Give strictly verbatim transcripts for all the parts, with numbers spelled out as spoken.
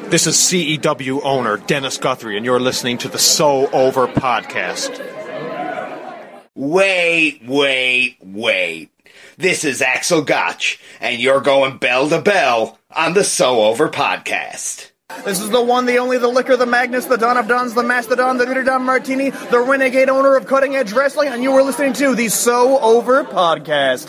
This is C E W owner Dennis Guthrie, and you're listening to the So Over podcast. Wait, wait, wait. This is Axel Gotch, and you're going bell to bell on the So Over podcast. This is the one, the only, the liquor, the Magnus, the Don of Dons, the Mastodon, the Bitter Don Martini, the renegade owner of Cutting Edge Wrestling, and you were listening to the So Over podcast.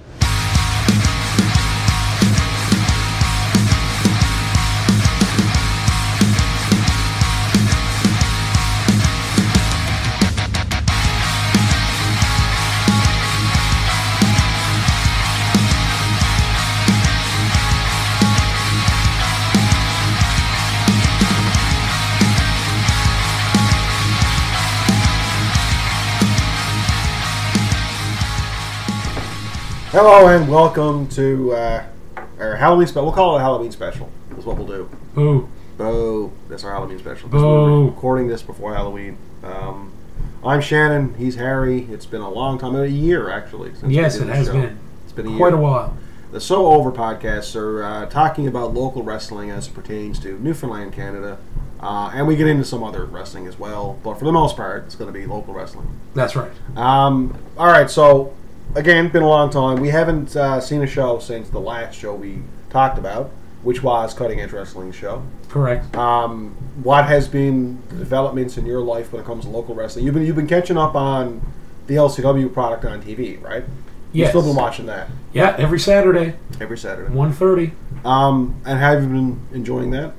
Hello and welcome to uh, our Halloween special. We'll call it a Halloween special. That's what we'll do. Boo. Boo. That's our Halloween special. Boo. We're recording this before Halloween. Um, I'm Shannon. He's Harry. It's been a long time. A year, actually. Since yes, we did it this has show. been. It's been a Quite year. a while. The So Over podcasts are uh, talking about local wrestling as it pertains to Newfoundland, Canada. Uh, and we get into some other wrestling as well. But for the most part, it's going to be local wrestling. That's right. Um, all right, so... Again, been a long time. We haven't uh, seen a show since the last show we talked about, which was Cutting Edge Wrestling show. Correct. Um, what has been the developments in your life when it comes to local wrestling? You've been you've been catching up on the L C W product on T V, right? Yes. You've still been watching that Yeah, every Saturday, every Saturday. one thirty. Um, and have you been enjoying that?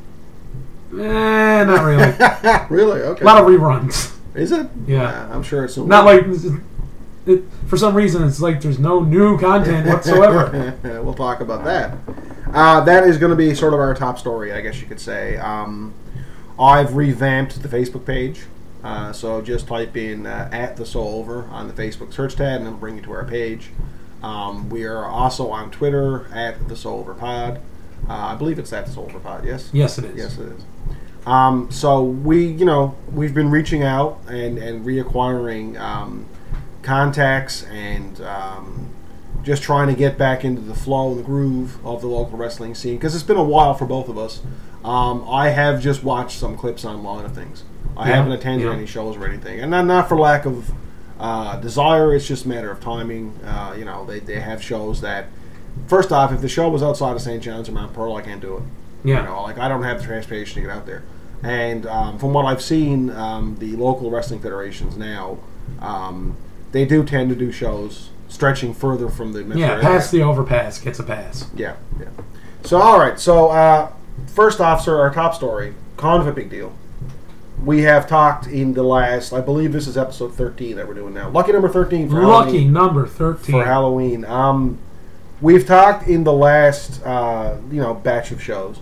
Eh, not really. Really? Okay. A lot of reruns. Is it? Yeah. Uh, I'm sure it's Not like... It, for some reason, it's like there's no new content whatsoever. We'll talk about that. Uh, that is going to be sort of our top story, I guess you could say. Um, I've revamped the Facebook page. Uh, so just type in uh, at the So Over on the Facebook search tab, and it'll bring you to our page. Um, we are also on Twitter at the So Over Pod. Uh, I believe it's at the So Over Pod. Yes. Yes, it is. Yes, it is. Um, so we, you know, we've been reaching out and and reacquiring um, contacts and um, just trying to get back into the flow and the groove of the local wrestling scene, because it's been a while for both of us. Um, I have just watched some clips online of things. I Yeah, haven't attended yeah. any shows or anything, and not, not for lack of uh, desire. It's just a matter of timing. Uh, you know, they, they have shows that, first off, if the show was outside of Saint John's or Mount Pearl, I can't do it. Yeah. You know, like I don't have the transportation to get out there. And um, from what I've seen, um, the local wrestling federations now, um, they do tend to do shows stretching further from the metro Yeah, area. past the overpass gets a pass. Yeah, yeah. So, all right. So, uh, first off, sir, our top story, kind of a big deal. We have talked in the last, I believe this is episode thirteen that we're doing now. Lucky number thirteen for Lucky Halloween. number thirteen. For Halloween. Um, we've talked in the last, uh, you know, batch of shows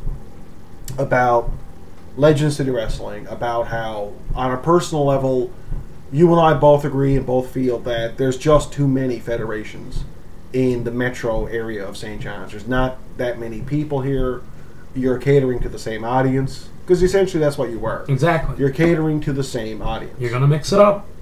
about Legend City Wrestling, about how, on a personal level, you and I both agree and both feel that there's just too many federations in the metro area of Saint John's. There's not that many people here. You're catering to the same audience, because essentially that's what you were. Exactly. You're catering to the same audience. You're going to mix it up.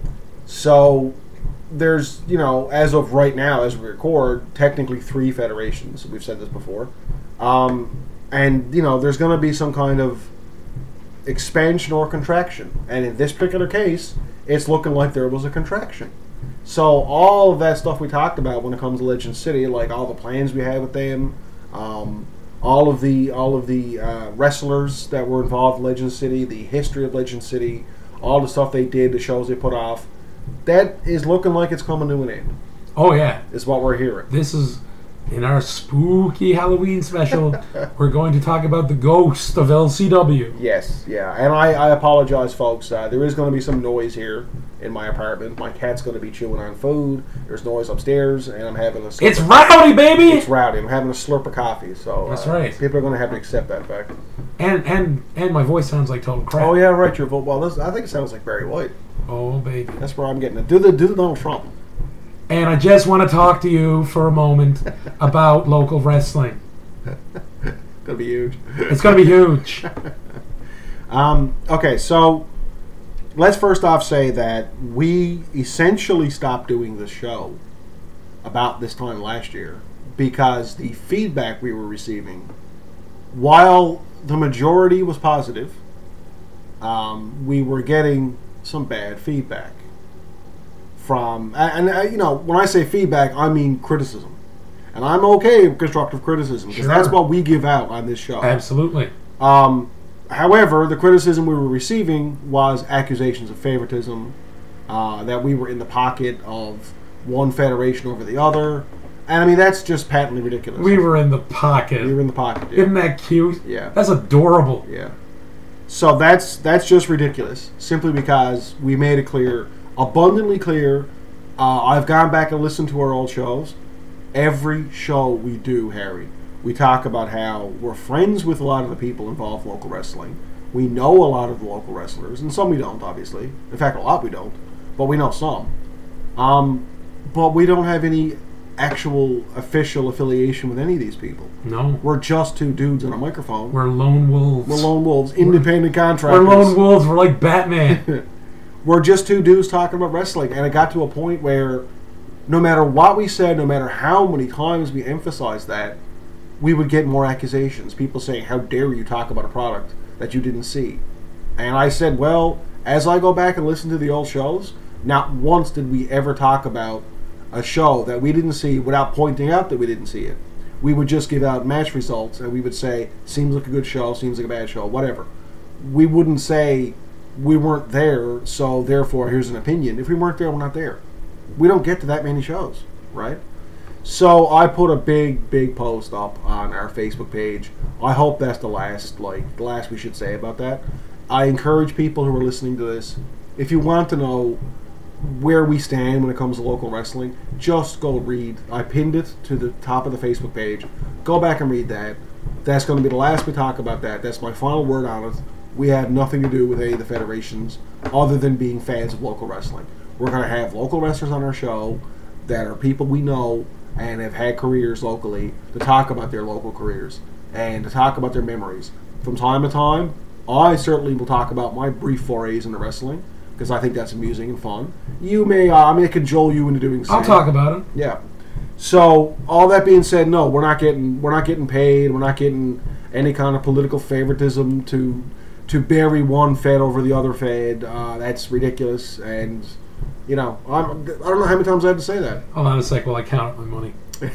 So there's, you know, as of right now, as we record, technically three federations. We've said this before. Um, and, you know, there's going to be some kind of expansion or contraction. And in this particular case, it's looking like there was a contraction. So all of that stuff we talked about when it comes to Legend City, like all the plans we had with them, um, all of the all of the uh, wrestlers that were involved in Legend City, the history of Legend City, all the stuff they did, the shows they put off, that is looking like it's coming to an end. Oh, yeah. Is what we're hearing. This is, in our spooky Halloween special, we're going to talk about the ghost of L C W. Yes, yeah. And I, I apologize, folks. Uh, there is going to be some noise here in my apartment. My cat's going to be chewing on food. There's noise upstairs, and I'm having a... It's rowdy, baby! It's rowdy. I'm having a slurp of coffee, so... That's uh, right. People are going to have to accept that fact. And and and my voice sounds like total crap. Oh, yeah, right. Your vote. Well, this, I think it sounds like Barry White. Oh, baby. That's where I'm getting it. Do the, do the Donald Trump. And I just want to talk to you for a moment about local wrestling. Gonna be huge. It's going to be huge. Um, okay, so let's first off say that we essentially stopped doing this show about this time last year because the feedback we were receiving, while the majority was positive. Um, we were getting some bad feedback from, and, and uh, you know, when I say feedback, I mean criticism. And I'm okay with constructive criticism, because Sure. that's what we give out on this show. Absolutely. Um, however, the criticism we were receiving was accusations of favoritism, uh, that we were in the pocket of one federation over the other. And I mean, that's just patently ridiculous. We were in the pocket. We were in the pocket. Yeah. Isn't that cute? Yeah. That's adorable. Yeah. So that's that's just ridiculous. Simply because we made it clear, abundantly clear. Uh, I've gone back and listened to our old shows. Every show we do, Harry, we talk about how we're friends with a lot of the people involved in local wrestling. We know a lot of the local wrestlers, and some we don't, obviously. In fact, a lot we don't, but we know some. Um, but we don't have any actual official affiliation with any of these people. No. We're just two dudes on a microphone. We're lone wolves. We're lone wolves, independent contractors. We're lone wolves. We're like Batman. We're just two dudes talking about wrestling, and it got to a point where no matter what we said, no matter how many times we emphasized that, we would get more accusations. People saying, how dare you talk about a product that you didn't see? And I said, well, as I go back and listen to the old shows, not once did we ever talk about a show that we didn't see without pointing out that we didn't see it. We would just give out match results, and we would say, seems like a good show, seems like a bad show, whatever. We wouldn't say we weren't there, so therefore here's an opinion. If we weren't there, we're not there. We don't get to that many shows, right? So I put a big, big post up on our Facebook page. I hope that's the last, like, the last we should say about that. I encourage people who are listening to this, if you want to know where we stand when it comes to local wrestling, just go read. I pinned it to the top of the Facebook page. Go back and read that. That's going to be the last we talk about that. That's my final word on it. We have nothing to do with any of the federations other than being fans of local wrestling. We're going to have local wrestlers on our show that are people we know and have had careers locally to talk about their local careers and to talk about their memories. From time to time, I certainly will talk about my brief forays into wrestling, because I think that's amusing and fun. You may, uh, I may cajole you into doing something. I'll talk about it. Yeah. So all that being said, no, we're not getting, we're not getting paid. We're not getting any kind of political favoritism to to bury one Fed over the other Fed. Uh, that's ridiculous. And you know, I'm, I don't know how many times I have to say that. Hold on a sec while I count up my money.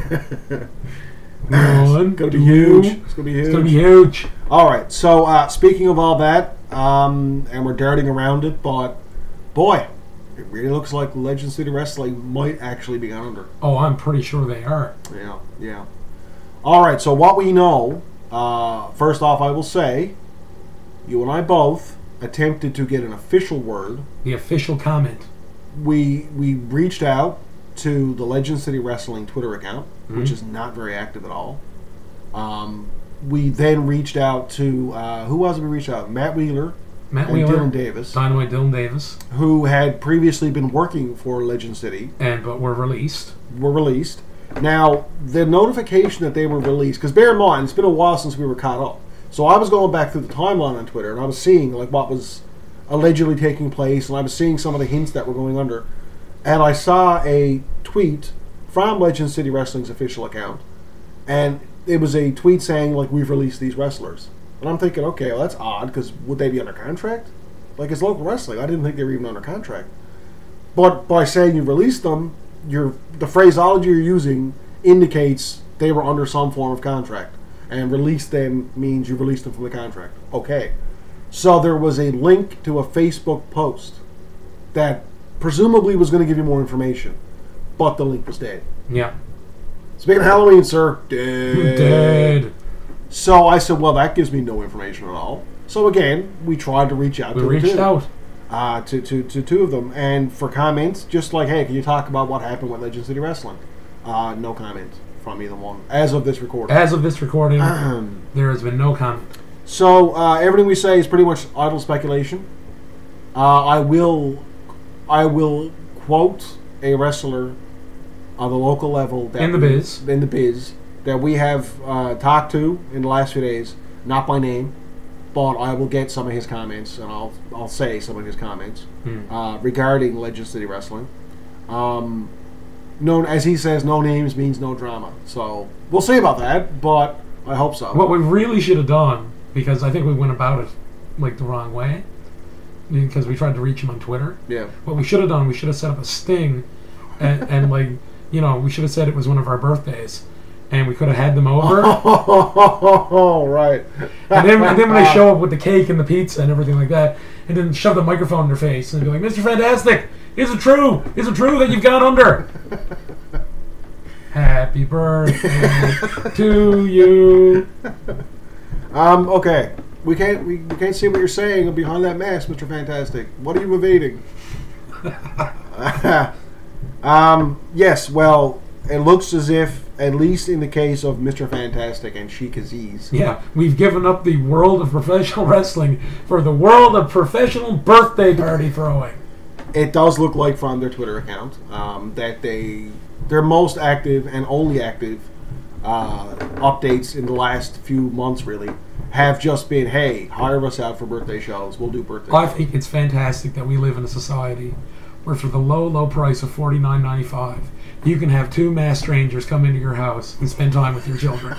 One, it's gonna be huge. It's gonna be huge. It's gonna be huge. All right. So uh, speaking of all that, um, and we're darting around it, but boy, it really looks like Legend City Wrestling might actually be gone under. Oh, I'm pretty sure they are. Yeah, yeah. All right. So what we know, uh, first off, I will say, you and I both attempted to get an official word. The official comment. We we reached out to the Legend City Wrestling Twitter account, Mm-hmm. which is not very active at all. Um, we then reached out to, uh, who was it we reached out? Matt Wheeler Matt and Wheeler, Dylan Davis, Dynamite Dylan Davis, who had previously been working for Legend City, and but were released. were released. Now, the notification that they were released, because bear in mind, it's been a while since we were caught up. So I was going back through the timeline on Twitter, and I was seeing like what was allegedly taking place, and I was seeing some of the hints that were going under. And I saw a tweet from Legend City Wrestling's official account, and it was a tweet saying, like, we've released these wrestlers. And I'm thinking, okay, well, that's odd, because would they be under contract? Like, it's local wrestling. I didn't think they were even under contract. But by saying you released them, you're, the phraseology you're using indicates they were under some form of contract. And release them means you released them from the contract. Okay. So there was a link to a Facebook post that presumably was going to give you more information, but the link was dead. Yeah. Speaking of Halloween, sir, dead. Dead. So I said, well, that gives me no information at all. So again, we tried to reach out We to reached them too, out. uh, to, to, to two of them, and for comments, just like, hey, can you talk about what happened with Legend City Wrestling? Uh, no comment from either one, as of this recording. As of this recording, there has been no comment. So uh, everything we say is pretty much idle speculation. Uh, I will, I will quote a wrestler on the local level that In the we- biz. in the biz that we have uh, talked to in the last few days, not by name, but I will get some of his comments and I'll I'll say some of his comments Hmm. uh, regarding Legend City Wrestling. Um, known as he says, no names means no drama. So we'll see about that, but I hope so. What we really should have done because I think we went about it like the wrong way because we tried to reach him on Twitter. Yeah. What we should have done, we should have set up a sting, and, and like you know, we should have said it was one of our birthdays, and we could have had them over. Oh, right. And then, and then when they show up with the cake and the pizza and everything like that, and then shove the microphone in their face and be like, "Mister Fantastic, is it true? Is it true that you've gone under?" Happy birthday to you. Um. Okay. We can't. We, we can't see what you're saying behind that mask, Mister Fantastic. What are you evading? um. Yes. Well, it looks as if, at least in the case of Mister Fantastic and Sheik Aziz. Yeah, we've given up the world of professional wrestling for the world of professional birthday party throwing. It does look like from their Twitter account um, that they their most active and only active uh, updates in the last few months really have just been, hey, hire us out for birthday shows. We'll do birthday I shows. think it's fantastic that we live in a society where for the low, low price of forty-nine ninety-five, you can have two mass strangers come into your house and spend time with your children.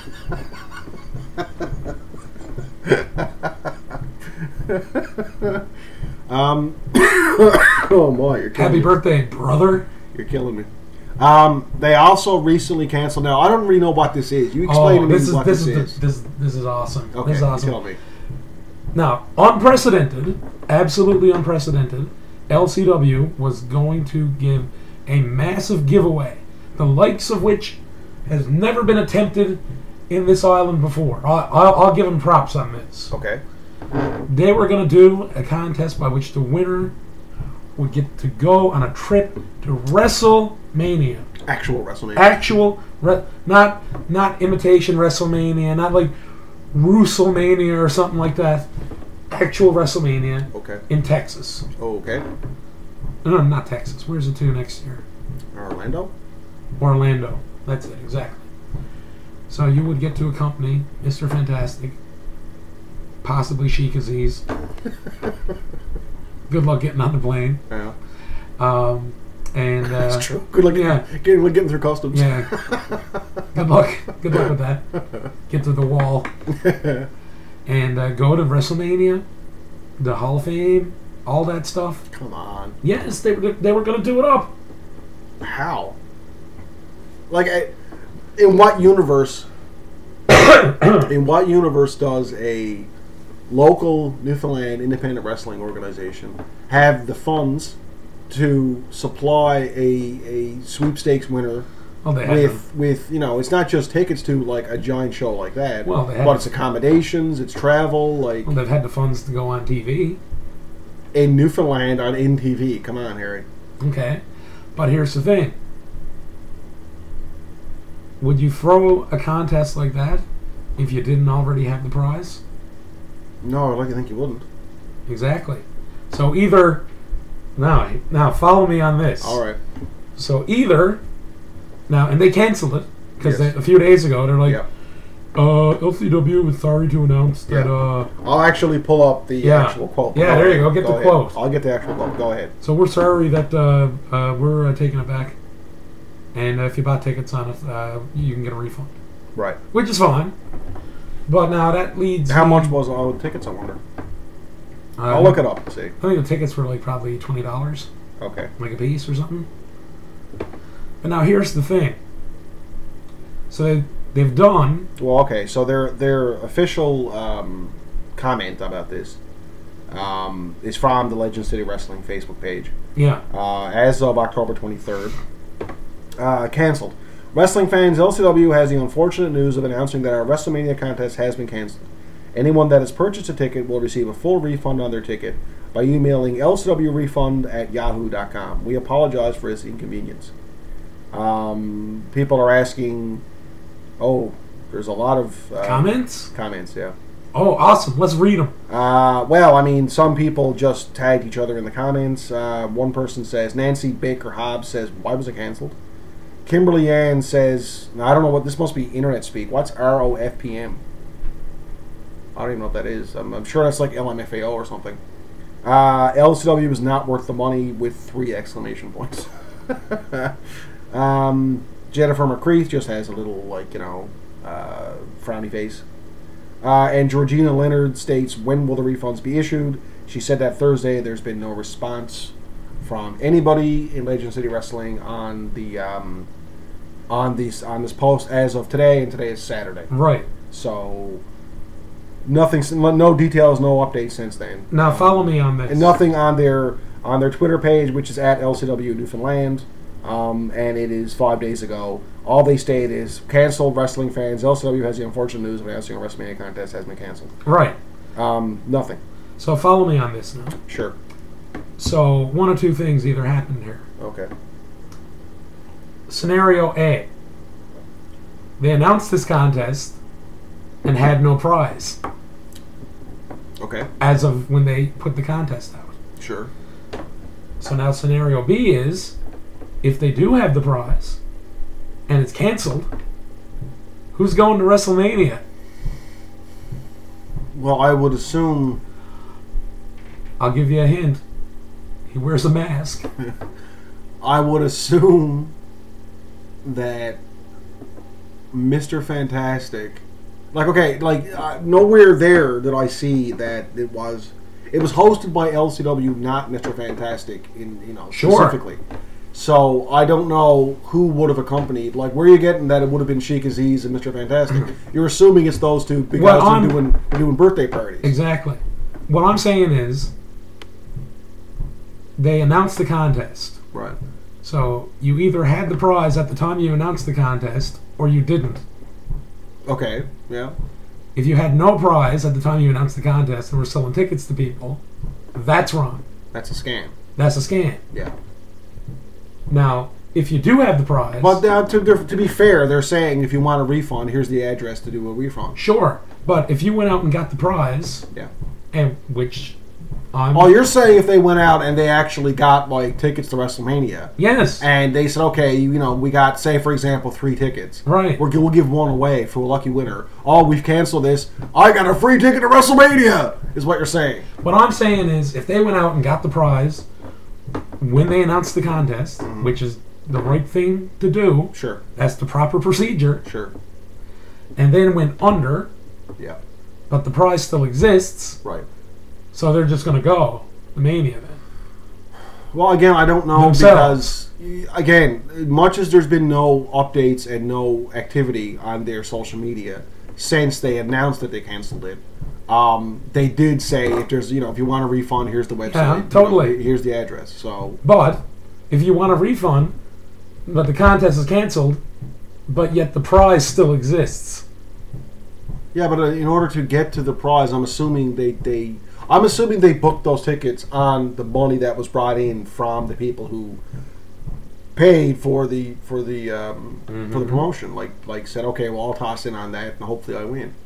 um, oh my, you're killing Happy me. birthday, brother. You're killing me. Um, they also recently canceled. Now I don't really know what this is. You explain Oh, to me this is what this this, is is. the, this this is awesome. Okay, This is awesome. you tell me. Now, unprecedented, absolutely unprecedented, L C W was going to give a massive giveaway, the likes of which has never been attempted in this island before. I'll, I'll, I'll give them props on this. Okay. They were going to do a contest by which the winner would get to go on a trip to WrestleMania. Actual WrestleMania. Actual, re- not not imitation WrestleMania, not like Russellmania or something like that. Actual WrestleMania Okay. in Texas. Okay. No, not Texas. Where's it to next year? Orlando. Orlando. That's it, exactly. So you would get to accompany Mister Fantastic, possibly Sheik Aziz. Good luck getting on the plane. Yeah. Um, and uh, That's true. Good luck yeah. getting, getting, getting through customs. Yeah. Good luck. Good luck with that. Get to the wall. And uh, go to WrestleMania, the Hall of Fame, all that stuff. Come on. Yes, they were they were going to do it up. How? Like, I, in what universe? in what universe does a local Newfoundland independent wrestling organization have the funds to supply a a sweepstakes winner Well, they had with with you know, it's not just tickets to like a giant show like that, Well, they had but to- it's accommodations, it's travel, like well, they've had the funds to go on T V. in Newfoundland on N T V. Come on, Harry. Okay, but here's the thing: would you throw a contest like that if you didn't already have the prize? No, I'd like to think you wouldn't. Exactly. So either now, now follow me on this. All right. So either now, and they canceled it because Yes. a few days ago they're like, Yeah. uh, L C W is sorry to announce that. Yeah. Uh, I'll actually pull up the Yeah. actual quote. Yeah, there you go. Get the ahead. quote. I'll get the actual quote. Go ahead. so we're sorry that uh, uh, we're uh, taking it back, and uh, if you bought tickets on it, uh, you can get a refund, Right. which is fine. But now that leads. How me- much was all the tickets, I wonder? Uh, I'll look it up and see. I think the tickets were like probably twenty dollars, Okay. like a piece or something. But now here's the thing. So they, they've done. Well, okay. So their their official um, comment about this um, is from the Legend City Wrestling Facebook page. Yeah. Uh, as of October twenty-third, uh, canceled. Wrestling fans, L C W has the unfortunate news of announcing that our WrestleMania contest has been canceled. Anyone that has purchased a ticket will receive a full refund on their ticket by emailing L C W refund at yahoo dot com. We apologize for this inconvenience. Um, people are asking, oh, there's a lot of uh, Comments? Comments, yeah. Oh, awesome. Let's read them. Uh, well, I mean, some people just tagged each other in the comments. Uh, one person says, Nancy Baker Hobbs says, why was it canceled? Kimberly Ann says, now, I don't know what, this must be internet speak. What's R O F P M? I don't even know what that is. I'm, I'm sure that's like L M F A O or something. Uh, L C W is not worth the money with three exclamation points. um, Jennifer McCreath just has a little, like, you know, uh, frowny face. Uh, and Georgina Leonard states, when will the refunds be issued? She said that Thursday. There's been no response from anybody in Legend City Wrestling on the um, on these on this post as of today, and today is Saturday. Right. So nothing, no details, no updates since then. Now follow me on this. And nothing on their on their Twitter page, which is at L C W Newfoundland, um, and it is five days ago. All they state is canceled wrestling fans. L C W has the unfortunate news of announcing a WrestleMania contest has been canceled. Right. Um, nothing. So follow me on this now. Sure. So one or two things either happened here. Okay. Scenario A. They announced this contest and had no prize Okay. as of when they put the contest out. Sure. So now scenario B is, if they do have the prize and it's canceled, who's going to WrestleMania? Well, I would assume. I'll give you a hint. He wears a mask. I would assume that Mister Fantastic, like okay, like uh, nowhere there did I see that it was. It was hosted by L C W, not Mister Fantastic, in you know Sure. specifically. So I don't know who would have accompanied. Like, where are you getting that it would have been Sheik Aziz and Mister Fantastic? You're assuming it's those two because Well, they're I'm- doing they're doing birthday parties. Exactly. What I'm saying is, they announced the contest. Right. So you either had the prize at the time you announced the contest, or you didn't. Okay. Yeah. If you had no prize at the time you announced the contest and were selling tickets to people, that's wrong. That's a scam. That's a scam. Yeah. Now, if you do have the prize, But uh, to, to be fair, they're saying if you want a refund, here's the address to do a refund. sure. But if you went out and got the prize, Yeah. and which I'm Oh, you're saying if they went out and they actually got like tickets to WrestleMania, yes, and they said, okay, you know, we got, say for example, three tickets. right. We're, we'll give one away for a lucky winner. Oh, we've canceled this. I got a free ticket to WrestleMania, is what you're saying. What I'm saying is, if they went out and got the prize when they announced the contest, which is the right thing to do, Sure, that's the proper procedure, sure. and then went under, Yeah, but the prize still exists, right. so they're just going to go the Mania then. Well, again, I don't know Themselves. because, again, much as there's been no updates and no activity on their social media since they announced that they canceled it, um, they did say if there's, you know, if you want a refund, here's the website. Yeah, you know, totally. here's the address. So, But if you want a refund, but the contest is canceled, but yet the prize still exists. yeah, but uh, in order to get to the prize, I'm assuming they, they, I'm assuming they booked those tickets on the money that was brought in from the people who paid for the for the um, for the promotion. Like like said, okay, well, I'll toss in on that and hopefully I win.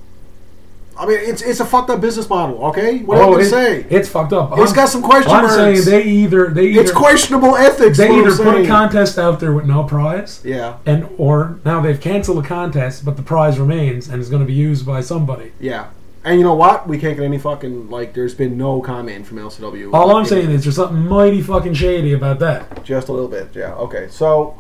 I mean, it's it's a fucked up business model. Okay, what am I Oh, going to it- say? It's fucked up. It's I'm- got some question I'm marks. saying they either they either It's questionable ethics. they what I'm either put a saying. contest out there with no prize, Yeah, and or now they've canceled the contest, but the prize remains and is going to be used by somebody. yeah. And you know what? We can't get any fucking like. There's been no comment from L C W. All I'm saying is there's something mighty fucking shady about that. just a little bit. Yeah. Okay. So.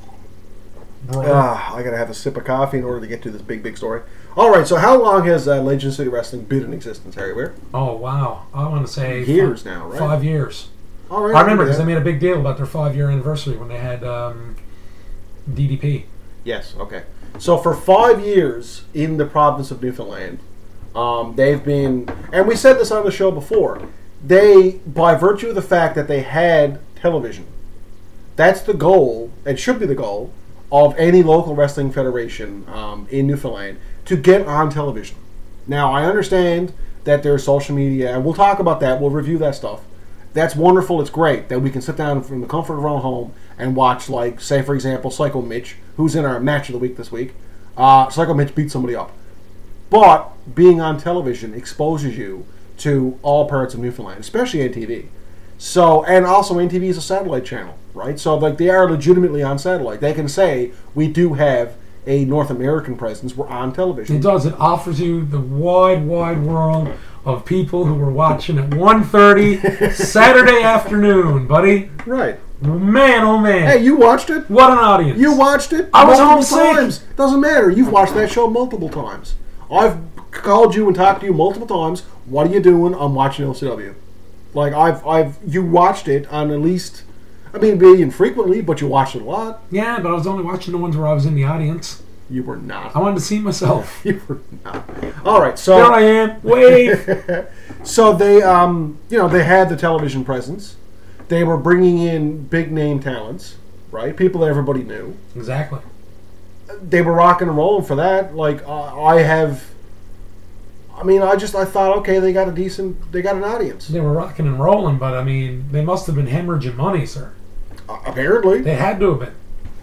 Ah, I gotta have a sip of coffee in order to get to this big, big story. All right, so how long has uh, Legend City Wrestling been in existence, Harry Ware? Oh wow! I want to say Years fi- now, right? Five years. All right, I remember because yeah. they made a big deal about their five-year anniversary when they had um, D D P. Yes. Okay. So for five years in the province of Newfoundland, um, they've been, and we said this on the show before. They, by virtue of the fact that they had television, that's the goal, and should be the goal of any local wrestling federation um, in Newfoundland to get on television. Now, I understand that there's social media, and we'll talk about that. We'll review that stuff. That's wonderful. It's great that we can sit down from the comfort of our own home and watch, like, say, for example, Psycho Mitch, who's in our match of the week this week. Uh, Psycho Mitch beat somebody up. But being on television exposes you to all parts of Newfoundland, especially N T V. So, and also N T V is a satellite channel, right? So, like, they are legitimately on satellite. They can say, we do have a North American presence. We're on television. It does. It offers you the wide, wide world of people who were watching at one thirty Saturday afternoon, buddy. Right. Man, oh man. Hey, you watched it? What an audience. You watched it I was multiple homesick. times. Doesn't matter. You've watched that show multiple times. I've called you and talked to you multiple times. What are you doing? I'm watching L C W. Like I've, I've, you watched it on at least. I mean, maybe infrequently, but you watched it a lot. Yeah, but I was only watching the ones where I was in the audience. You were not. I wanted to see myself. You were not. All right, so There I am. Wave. so they, um, you know, they had the television presence. They were bringing in big name talents, right? People that everybody knew. Exactly. They were rocking and rolling for that. Like uh, I have. I mean, I just I thought, okay, they got a decent, they got an audience. They were rocking and rolling, but I mean, they must have been hemorrhaging money, sir. Uh, apparently, They had to have been.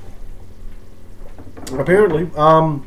apparently. Um,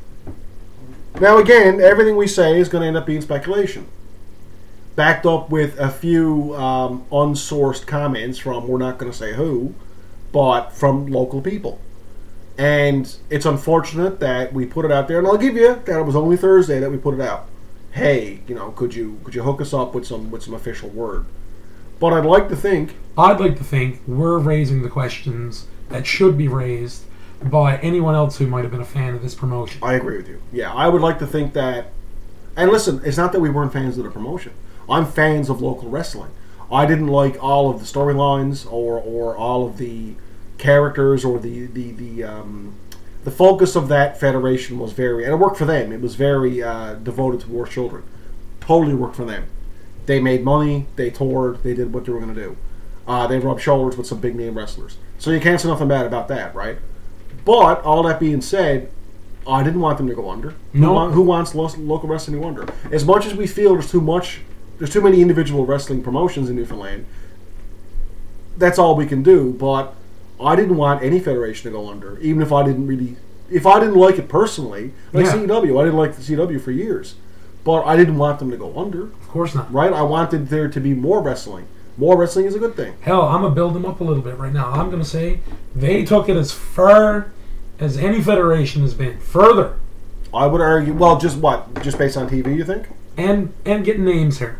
now again, everything we say is going to end up being speculation, backed up with a few um, unsourced comments from we're not going to say who, but from local people. And it's unfortunate that we put it out there, and I'll give you that it was only Thursday that we put it out. Hey, you know, could you could you hook us up with some with some official word? But I'd like to think I'd like to think we're raising the questions that should be raised by anyone else who might have been a fan of this promotion. I agree with you. Yeah, I would like to think that. And listen, it's not that we weren't fans of the promotion. I'm fans of local wrestling. I didn't like all of the storylines or or all of the characters or the the the um, the focus of that federation was very, and it worked for them. It was very uh, devoted towards children. Totally worked for them. They made money. They toured. They did what they were going to do. Uh, they rubbed shoulders with some big name wrestlers. So you can't say nothing bad about that, right? But all that being said, I didn't want them to go under. No. Who, want, who wants lo- local wrestling to go under? As much as we feel there's too much, there's too many individual wrestling promotions in Newfoundland. That's all we can do. But I didn't want any federation to go under, even if I didn't really, if I didn't like it personally. Like Yeah. C W, I didn't like the C W for years, but I didn't want them to go under. Of course not. Right? I wanted there to be more wrestling. More wrestling is a good thing. Hell, I'm going to build them up a little bit right now. I'm going to say they took it as far as any federation has been. Further. I would argue. Well, just what? Just based on T V, you think? And and getting names here.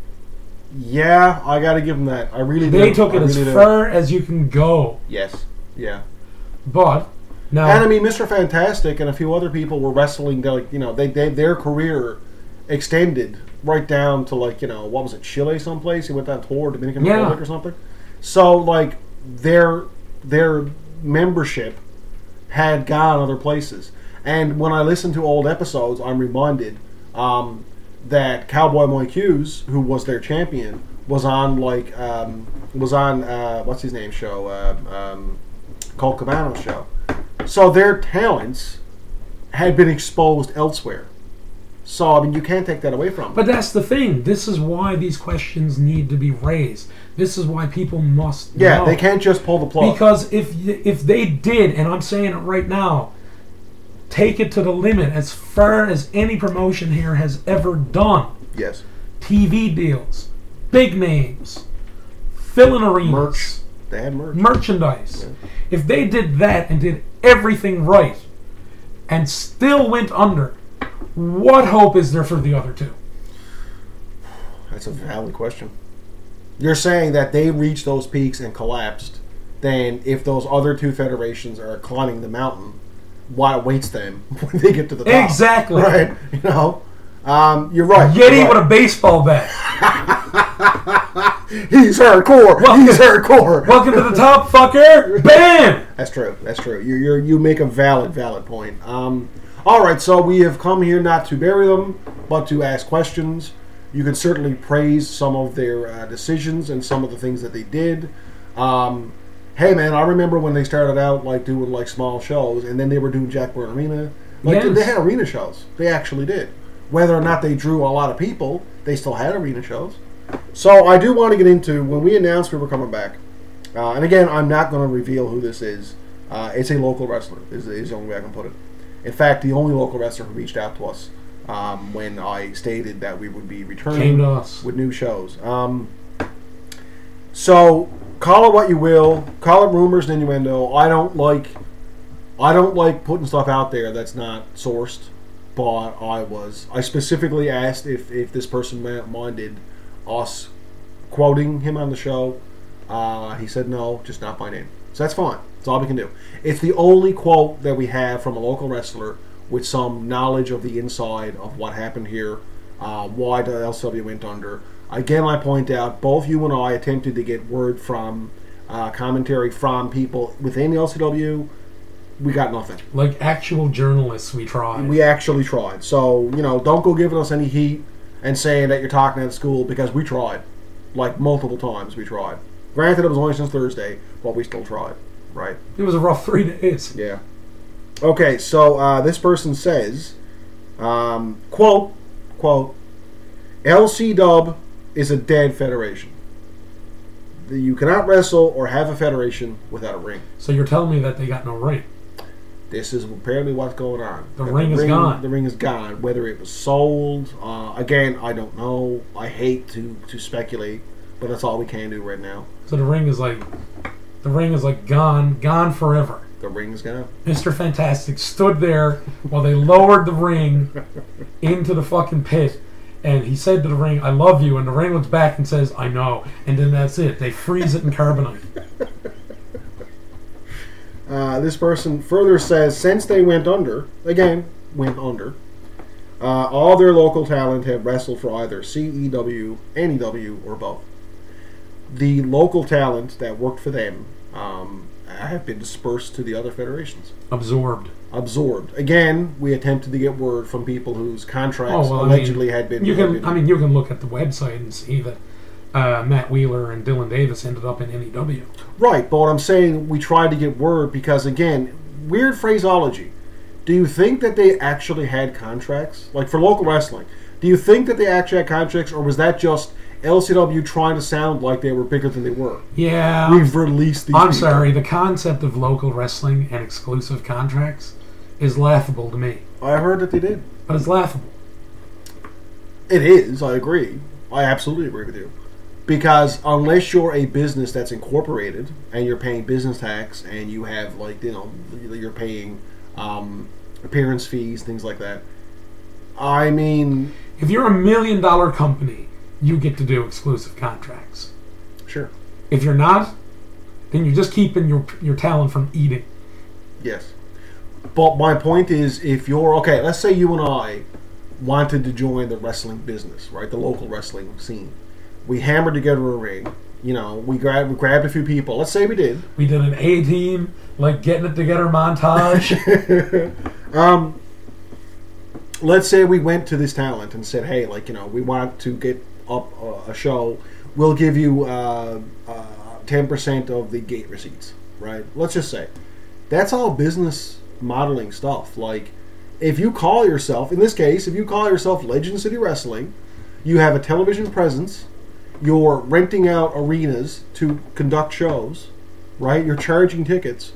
Yeah, I got to give them that. I really. They do. took I it as really do. far as you can go. Yes. Yeah. But, now... And I mean, Mister Fantastic and a few other people were wrestling. Like, you know, they, they their career extended right down to, like, you know, what was it, Chile someplace? He went down tour, Dominican Yeah. Republic or something. So, like, their their membership had gone other places. And when I listen to old episodes, I'm reminded um, that Cowboy Mike Hughes, who was their champion, was on like um, was on uh, what's his name show, uh, um, Colt Cabano's show. So their talents had been exposed elsewhere. So I mean, you can't take that away from them. But that's the thing. This is why these questions need to be raised. This is why people must Yeah, know. they can't just pull the plug. Because if if they did, and I'm saying it right now, take it to the limit as far as any promotion here has ever done. Yes. T V deals, big names, filling arenas, Merch. They had merch. merchandise. Yeah. If they did that and did everything right and still went under, what hope is there for the other two? That's a valid question. You're saying that they reached those peaks and collapsed, then if those other two federations are climbing the mountain, what awaits them when they get to the top? Exactly. Right? You know? Um, you're right. Yeti you're right. with a baseball bat. He's hardcore. Welcome- He's hardcore. Welcome to the top, fucker. Bam! That's true. That's true. You you you make a valid valid point. Um, all right. So we have come here not to bury them, but to ask questions. You can certainly praise some of their uh, decisions and some of the things that they did. Um, hey man, I remember when they started out like doing like small shows, and then they were doing Jack Byrne Arena. Like Yes. they had arena shows. They actually did. Whether or not they drew a lot of people, they still had arena shows. So I do want to get into when we announced we were coming back. Uh, and again, I'm not going to reveal who this is. Uh, it's a local wrestler, is, is the only way I can put it. In fact, the only local wrestler who reached out to us um, when I stated that we would be returning Came to us. with new shows. Um, so, call it what you will. Call it rumors and innuendo. I don't like I don't like putting stuff out there that's not sourced. But I was I specifically asked if, if this person minded us quoting him on the show. Uh, he said no, just not by name. So that's fine. That's all we can do. It's the only quote that we have from a local wrestler with some knowledge of the inside of what happened here, uh, why the L C W went under. Again, I point out, both you and I attempted to get word from, uh, commentary from people within the L C W. We got nothing. Like actual journalists, we tried. We actually tried. So, you know, don't go giving us any heat and saying that you're talking at school, because we tried. Like, multiple times we tried. Granted, it was only since Thursday, but we still tried. Right? It was a rough three days. Yeah. Okay, so uh, this person says, um, quote, quote, L C W is a dead federation. You cannot wrestle or have a federation without a ring. So you're telling me that they got no ring? This is apparently what's going on. The ring is gone. The ring is gone. Whether it was sold, uh, again, I don't know. I hate to, to speculate, but that's all we can do right now. So the ring is like, the ring is like gone, gone forever. The ring's gone. Mister Fantastic stood there while they lowered the ring into the fucking pit, and he said to the ring, "I love you," and the ring looks back and says, "I know," and then that's it. They freeze it in carbonite. Uh, this person further says, since they went under, again, went under, uh, all their local talent have wrestled for either C E W, N E W, or both. The local talent that worked for them um, have been dispersed to the other federations. Absorbed. Absorbed. Again, we attempted to get word from people whose contracts Oh, well, allegedly I mean, had been... You had can, been, I mean, you can look at the website and see that uh, Matt Wheeler and Dylan Davis ended up in N E W. Right, but what I'm saying, we tried to get word because, again, weird phraseology. Do you think that they actually had contracts? Like, for local wrestling, do you think that they actually had contracts, or was that just L C W trying to sound like they were bigger than they were? Yeah. We've released these I'm people. sorry, the concept of local wrestling and exclusive contracts is laughable to me. I heard that they did. But it's laughable. It is, I agree. I absolutely agree with you. Because unless you're a business that's incorporated and you're paying business tax and you have, like, you know, you're paying um, appearance fees, things like that. I mean... If you're a million dollar company, you get to do exclusive contracts. Sure. If you're not, then you're just keeping your your talent from eating. Yes. But my point is, if you're... Okay, let's say you and I wanted to join the wrestling business, right? The local wrestling scene. We hammered together a ring. You know, we grabbed, we grabbed a few people. Let's say we did. We did an A-team, like, getting it together montage. um, let's say we went to this talent and said, hey, like, you know, we want to get up a, a show. We'll give you uh, uh, ten percent of the gate receipts, right? Let's just say. That's all business modeling stuff. Like, if you call yourself, in this case, if you call yourself Legend City Wrestling, you have a television presence, you're renting out arenas to conduct shows, right? You're charging tickets.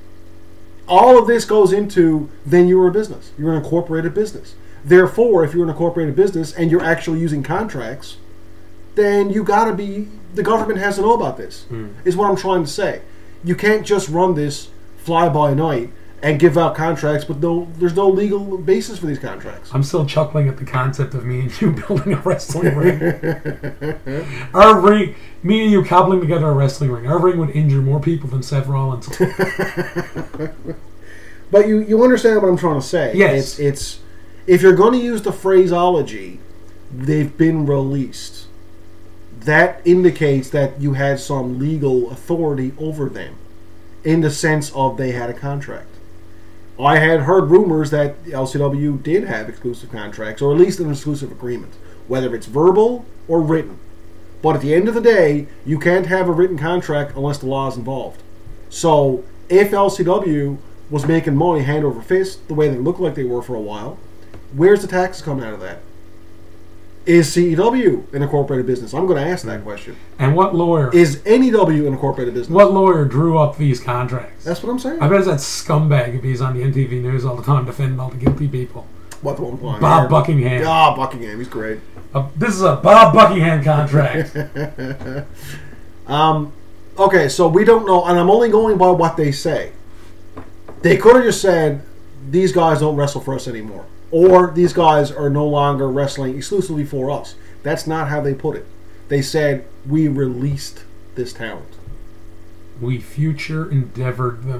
All of this goes into, then you're a business. You're an incorporated business. Therefore, if you're an incorporated business and you're actually using contracts, then you gotta be, the government has to know about this, mm. is what I'm trying to say. You can't just run this fly by night and give out contracts, but no, there's no legal basis for these contracts. I'm still chuckling at the concept of me and you building a wrestling ring. Our ring, me and you cobbling together a wrestling ring. Our ring would injure more people than Seth Rollins. But you, you understand what I'm trying to say. Yes. It's, it's if you're going to use the phraseology, they've been released. That indicates that you had some legal authority over them, in the sense of they had a contract. I had heard rumors that L C W did have exclusive contracts, or at least an exclusive agreement, whether it's verbal or written. But at the end of the day, you can't have a written contract unless the law is involved. So, if L C W was making money hand over fist, the way they looked like they were for a while, where's the taxes coming out of that? Is C E W an incorporated business? I'm going to ask that question. And what lawyer? Is N E W an incorporated business? What lawyer drew up these contracts? That's what I'm saying. I bet it's that scumbag if he's on the N T V News all the time defending all the guilty people. What the one point? Bob here? Buckingham. Ah, oh, Buckingham. He's great. Uh, this is a Bob Buckingham contract. um, okay, so we don't know, and I'm only going by what they say. They could have just said, these guys don't wrestle for us anymore. Or these guys are no longer wrestling exclusively for us. That's not how they put it. They said, we released this talent. We future endeavored them.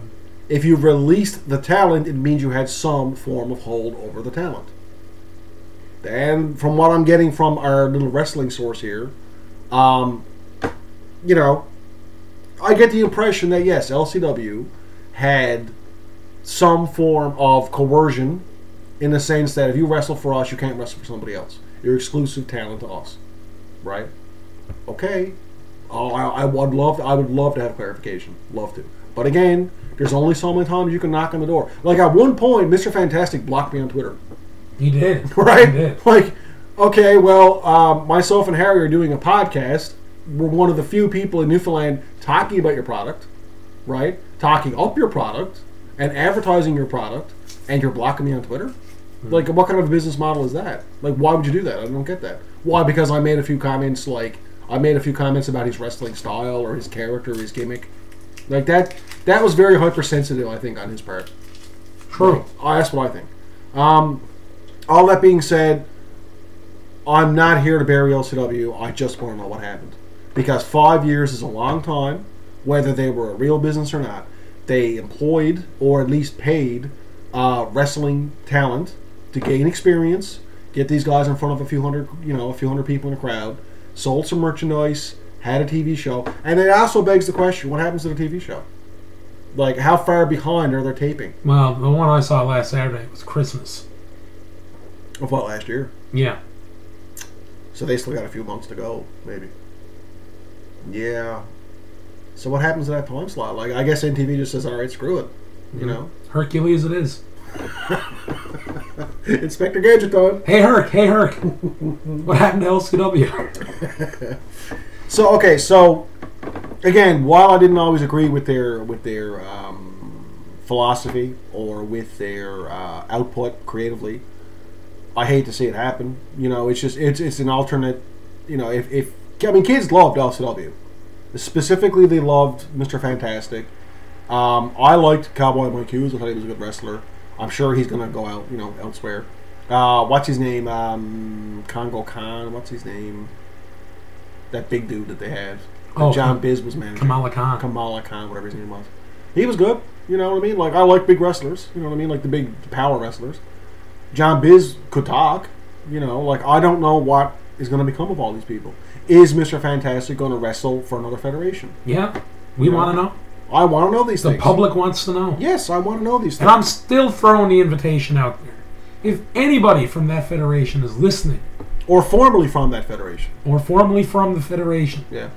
If you released the talent, it means you had some form of hold over the talent. And from what I'm getting from our little wrestling source here, um, you know, I get the impression that yes, L C W had some form of coercion in the sense that if you wrestle for us, you can't wrestle for somebody else. You're exclusive talent to us, right? Okay. Oh, I, I would love. To, I would love to have clarification. Love to. But again, there's only so many times you can knock on the door. Like at one point, Mister Fantastic blocked me on Twitter. He did. Right? He did. Like, okay, well, um, myself and Harry are doing a podcast. We're one of the few people in Newfoundland talking about your product, right? Talking up your product and advertising your product, and you're blocking me on Twitter? Mm-hmm. Like, what kind of a business model is that? Like, why would you do that? I don't get that. Why? Because I made a few comments, like, I made a few comments about his wrestling style or his character or his gimmick. Like, that that was very hypersensitive, I think, on his part. True. Like, that's what I think. Um... All that being said, I'm not here to bury L C W. I just want to know what happened. Because five years is a long time, whether they were a real business or not. They employed, or at least paid, uh, wrestling talent to gain experience, get these guys in front of a few hundred, you know, a few hundred people in a crowd, sold some merchandise, had a T V show, and it also begs the question, what happens to the T V show? Like, how far behind are they taping? Well, the one I saw last Saturday was Christmas. Of what, last year? Yeah. So they still got a few months to go, maybe. Yeah. So what happens to that time slot? Like, I guess N T V just says, all right, screw it. You mm-hmm. know? Hercules it is. Inspector Gadget time. Hey, Herc. Hey, Herc. What happened to L C W? So, okay, so, again, while I didn't always agree with their, with their um, philosophy or with their uh, output creatively, I hate to see it happen. You know, it's just it's it's an alternate. You know, if, if I mean, kids loved L C W. Specifically, they loved Mister Fantastic. Um, I liked Cowboy Mike Hughes. I thought he was a good wrestler. I'm sure he's gonna go out, you know, elsewhere. Uh, what's his name? Um, Congo Khan. What's his name? That big dude that they had. Oh, John Biz was managing. Kamala Khan. Kamala Khan, whatever his name was. He was good. You know what I mean? Like, I like big wrestlers. You know what I mean? Like the big power wrestlers. John Biz could talk, you know, like, I don't know what is going to become of all these people. Is Mister Fantastic going to wrestle for another federation? Yeah, we want to know. I want to know these the things. The public wants to know. Yes, I want to know these things. And I'm still throwing the invitation out there. If anybody from that federation is listening. Or formerly from that federation. Or formerly from the federation. Yeah.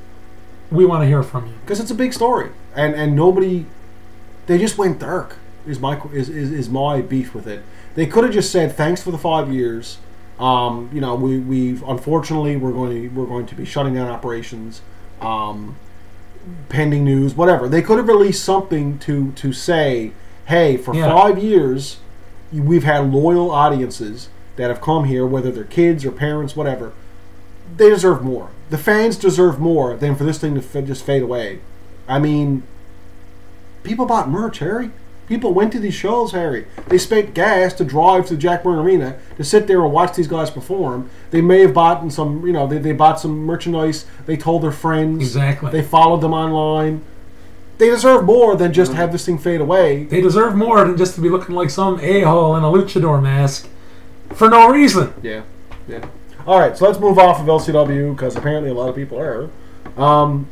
We want to hear from you. Because it's a big story. And and nobody, they just went dark, is my, is, is, is my beef with it. They could have just said, thanks for the five years. Um, you know, we, we've, unfortunately, we're going to, we're going to be shutting down operations, um, pending news, whatever. They could have released something to, to say, hey, for yeah. five years, we've had loyal audiences that have come here, whether they're kids or parents, whatever. They deserve more. The fans deserve more than for this thing to f- just fade away. I mean, people bought merch, Harry. People went to these shows, Harry. They spent gas to drive to Jack Byrne Arena to sit there and watch these guys perform. They may have bought some, you know, they, they bought some merchandise. They told their friends. Exactly. They followed them online. They deserve more than just have this thing fade away. They deserve more than just to be looking like some a-hole in a luchador mask for no reason. Yeah, yeah. All right, so let's move off of L C W because apparently a lot of people are. Um,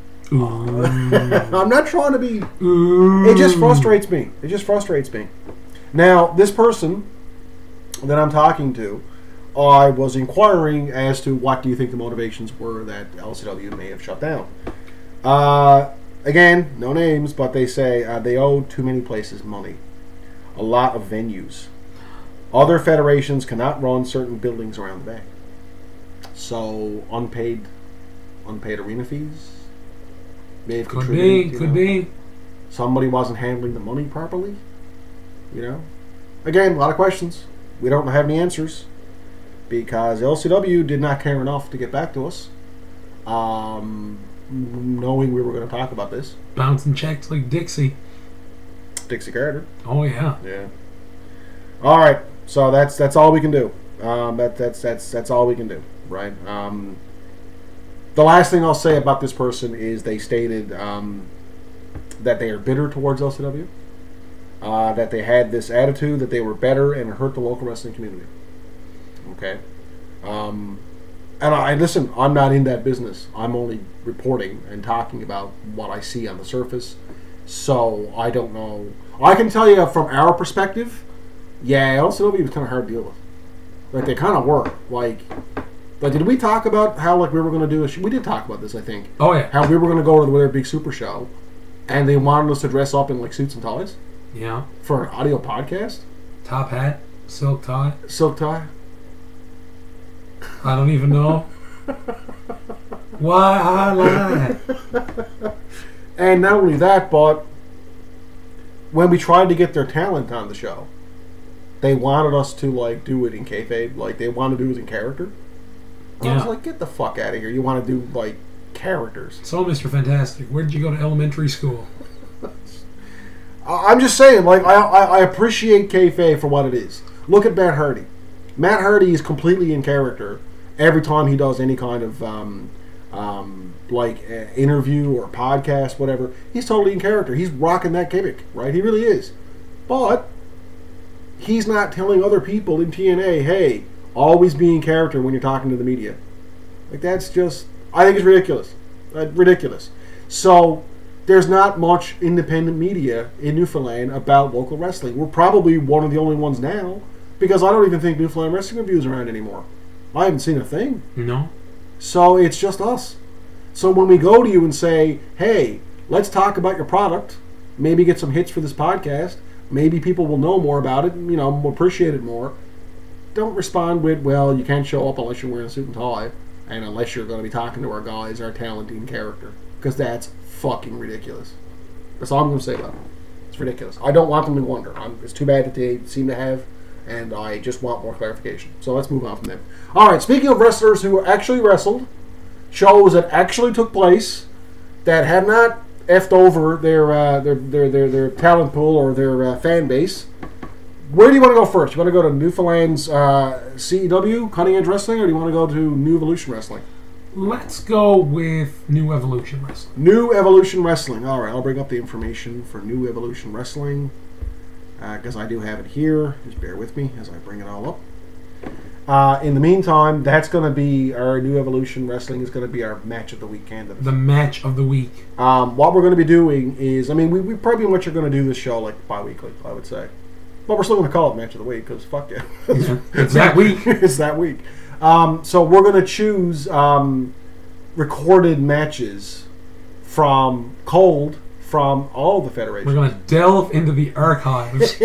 I'm not trying to be... Ooh. It just frustrates me. It just frustrates me. Now, this person that I'm talking to, I was inquiring as to what do you think the motivations were that L C W may have shut down. Uh, again, no names, but they say uh, they owe too many places money. A lot of venues. Other federations cannot run certain buildings around the bay. So, unpaid, unpaid arena fees may have could contributed. be, could know. be. Somebody wasn't handling the money properly. You know, again, a lot of questions. We don't have any answers because L C W did not care enough to get back to us, um, knowing we were going to talk about this. Bouncing checks like Dixie. Dixie Carter. Oh yeah. Yeah. All right. So that's that's all we can do. Um, that that's that's that's all we can do, right? Um, the last thing I'll say about this person is they stated um, that they are bitter towards L C W, uh, that they had this attitude that they were better and it hurt the local wrestling community. Okay? Um, and I listen, I'm not in that business. I'm only reporting and talking about what I see on the surface. So I don't know. I can tell you from our perspective, yeah, L C W was kind of hard to deal with. Like, they kind of were. Like, like, did we talk about how, like, we were going to do a sh- We did talk about this, I think. Oh, yeah. How we were going to go to their big super show, and they wanted us to dress up in, like, suits and ties Yeah. for an audio podcast. Top hat, silk tie. Silk tie. I don't even know. Why I lie. And not only that, but when we tried to get their talent on the show, they wanted us to, like, do it in kayfabe. Like, they wanted to do it in character. And I was Yeah. like, get the fuck out of here. You want to do, like, characters. So, Mister Fantastic, where did you go to elementary school? I- I'm just saying, like, I, I, I appreciate kayfabe for what it is. Look at Matt Hardy. Matt Hardy is completely in character every time he does any kind of, um, um, like, uh, interview or podcast, whatever. He's totally in character. He's rocking that gimmick, right? He really is. But he's not telling other people in T N A, hey, always be in character when you're talking to the media. Like, that's just, I think it's ridiculous. Uh, ridiculous. So, there's not much independent media in Newfoundland about local wrestling. We're probably one of the only ones now, because I don't even think Newfoundland Wrestling Review is around anymore. I haven't seen a thing. No. So, it's just us. So, when we go to you and say, hey, let's talk about your product, maybe get some hits for this podcast, maybe people will know more about it, you know, appreciate it more. Don't respond with, well, you can't show up unless you're wearing a suit and tie, and unless you're going to be talking to our guys, our talent and character. Because that's fucking ridiculous. That's all I'm going to say about it. It's ridiculous. I don't want them to wonder. I'm, it's too bad that they seem to have, and I just want more clarification. So let's move on from there. Alright, speaking of wrestlers who actually wrestled, shows that actually took place, that have not effed over their uh, their, their, their, their talent pool or their uh, fan base. Where do you want to go first? You want to go to Newfoundland's uh, C E W, Cutting Edge Wrestling, or do you want to go to New Evolution Wrestling? Let's go with New Evolution Wrestling. New Evolution Wrestling. All right, I'll bring up the information for New Evolution Wrestling because uh, I do have it here. Just bear with me as I bring it all up. Uh, in the meantime, that's going to be our New Evolution Wrestling is going to be our match of the week candidate. The match of the week. Um, what we're going to be doing is, I mean, we, we pretty much are going to do this show like bi-weekly, I would say. But we're still going to call it match of the week because fuck yeah. Yeah, it's that week. It's that week. Um, so we're going to choose um, recorded matches from cold from all the federations. We're going to delve into the archives.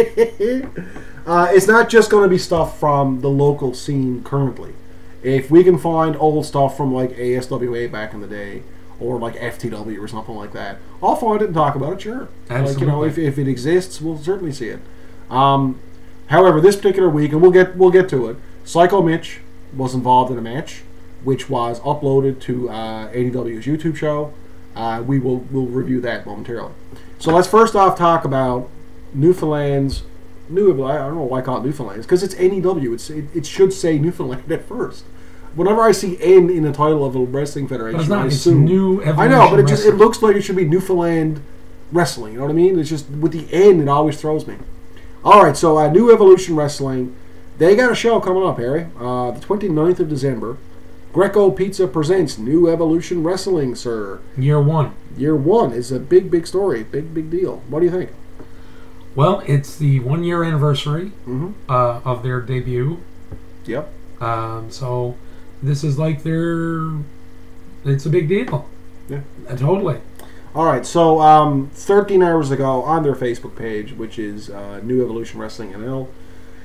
uh, it's not just going to be stuff from the local scene currently. If we can find old stuff from like A S W A back in the day, or like F T W or something like that, I'll find it and talk about it, sure. Absolutely. Like, you know, if, if it exists, we'll certainly see it. Um, however, this particular week, and we'll get we'll get to it, Psycho Mitch was involved in a match, which was uploaded to uh, A D W's YouTube show. Uh, we will we'll review that momentarily. So let's first off talk about Newfoundland's New. I don't know why I call it Newfoundland's because it's N E W. It's it, it should say Newfoundland at first. Whenever I see N in the title of a wrestling federation, But it's not. I It's assume New Evolution I know, but it just it Wrestling. looks like it should be Newfoundland Wrestling. You know what I mean? It's just with the N, it always throws me. All right, so uh, New Evolution Wrestling, they got a show coming up, Harry. Uh, the twenty-ninth of December. Greco Pizza presents New Evolution Wrestling, sir. Year one. Year one is a big, big story. Big, big deal. What do you think? Well, it's the one year anniversary Mm-hmm. uh, of their debut. Yep. Um, so this is like their. It's a big deal. Yeah. Uh, totally. All right, so um, thirteen hours ago on their Facebook page, which is uh, New Evolution Wrestling N L,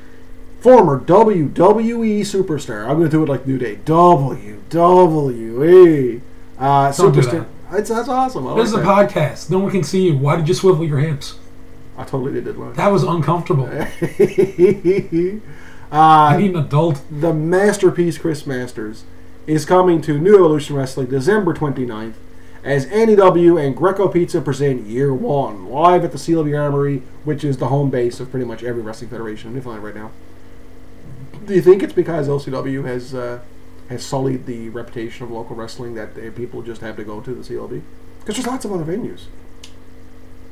former W W E superstar. I'm going to do it like New Day. W W E. Uh, Don't do superstar. It's, that's awesome. I This is a like that. podcast. No one can see you. Why did you swivel your hips? I totally did it. That was uncomfortable. uh, I need an adult. the masterpiece Chris Masters is coming to New Evolution Wrestling December twenty-ninth as N E W and Greco Pizza present Year One live at the Seal of the Armory, which is the home base of pretty much every wrestling federation in Newfoundland right now. Do you think it's because L C W has uh, has sullied the reputation of local wrestling that uh, people just have to go to the C L B? Because there's lots of other venues.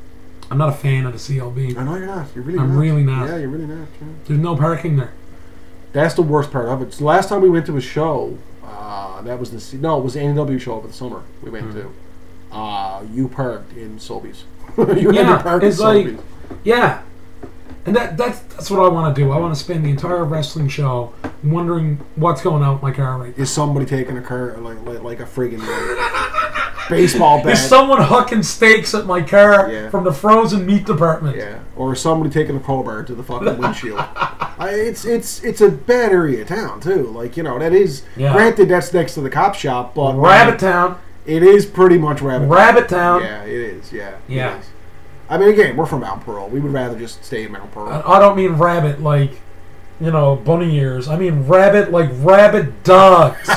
I'm not a fan of the C L B. I know you're not. You're really I'm not. really not. Yeah, you're really not. Yeah. There's no parking there. That's the worst part of it. So the last time we went to a show, uh, that was the C- no, it was the N E W show over the summer. We went Mm-hmm. to. Uh, you parked in Sobeys. you had Yeah, to park it's in like, Sobeys. yeah. And that that's that's what I want to do. I want to spend the entire wrestling show wondering what's going out with my car right now. Is somebody taking a car like like, like a friggin' like, baseball bat? Is someone hucking steaks at my car Yeah. from the frozen meat department? Yeah, or is somebody taking a crowbar to the fucking windshield? I, it's it's it's a bad area of town too. Like you know that is. Yeah. Granted, that's next to the cop shop, but Rabbit Town. it is pretty much Rabbit. Rabbit Town. Yeah, it is. Yeah. it Yeah. is. I mean, again, we're from Mount Pearl. We would rather just stay in Mount Pearl. I I don't mean rabbit like, you know, bunny ears. I mean rabbit like rabid dogs.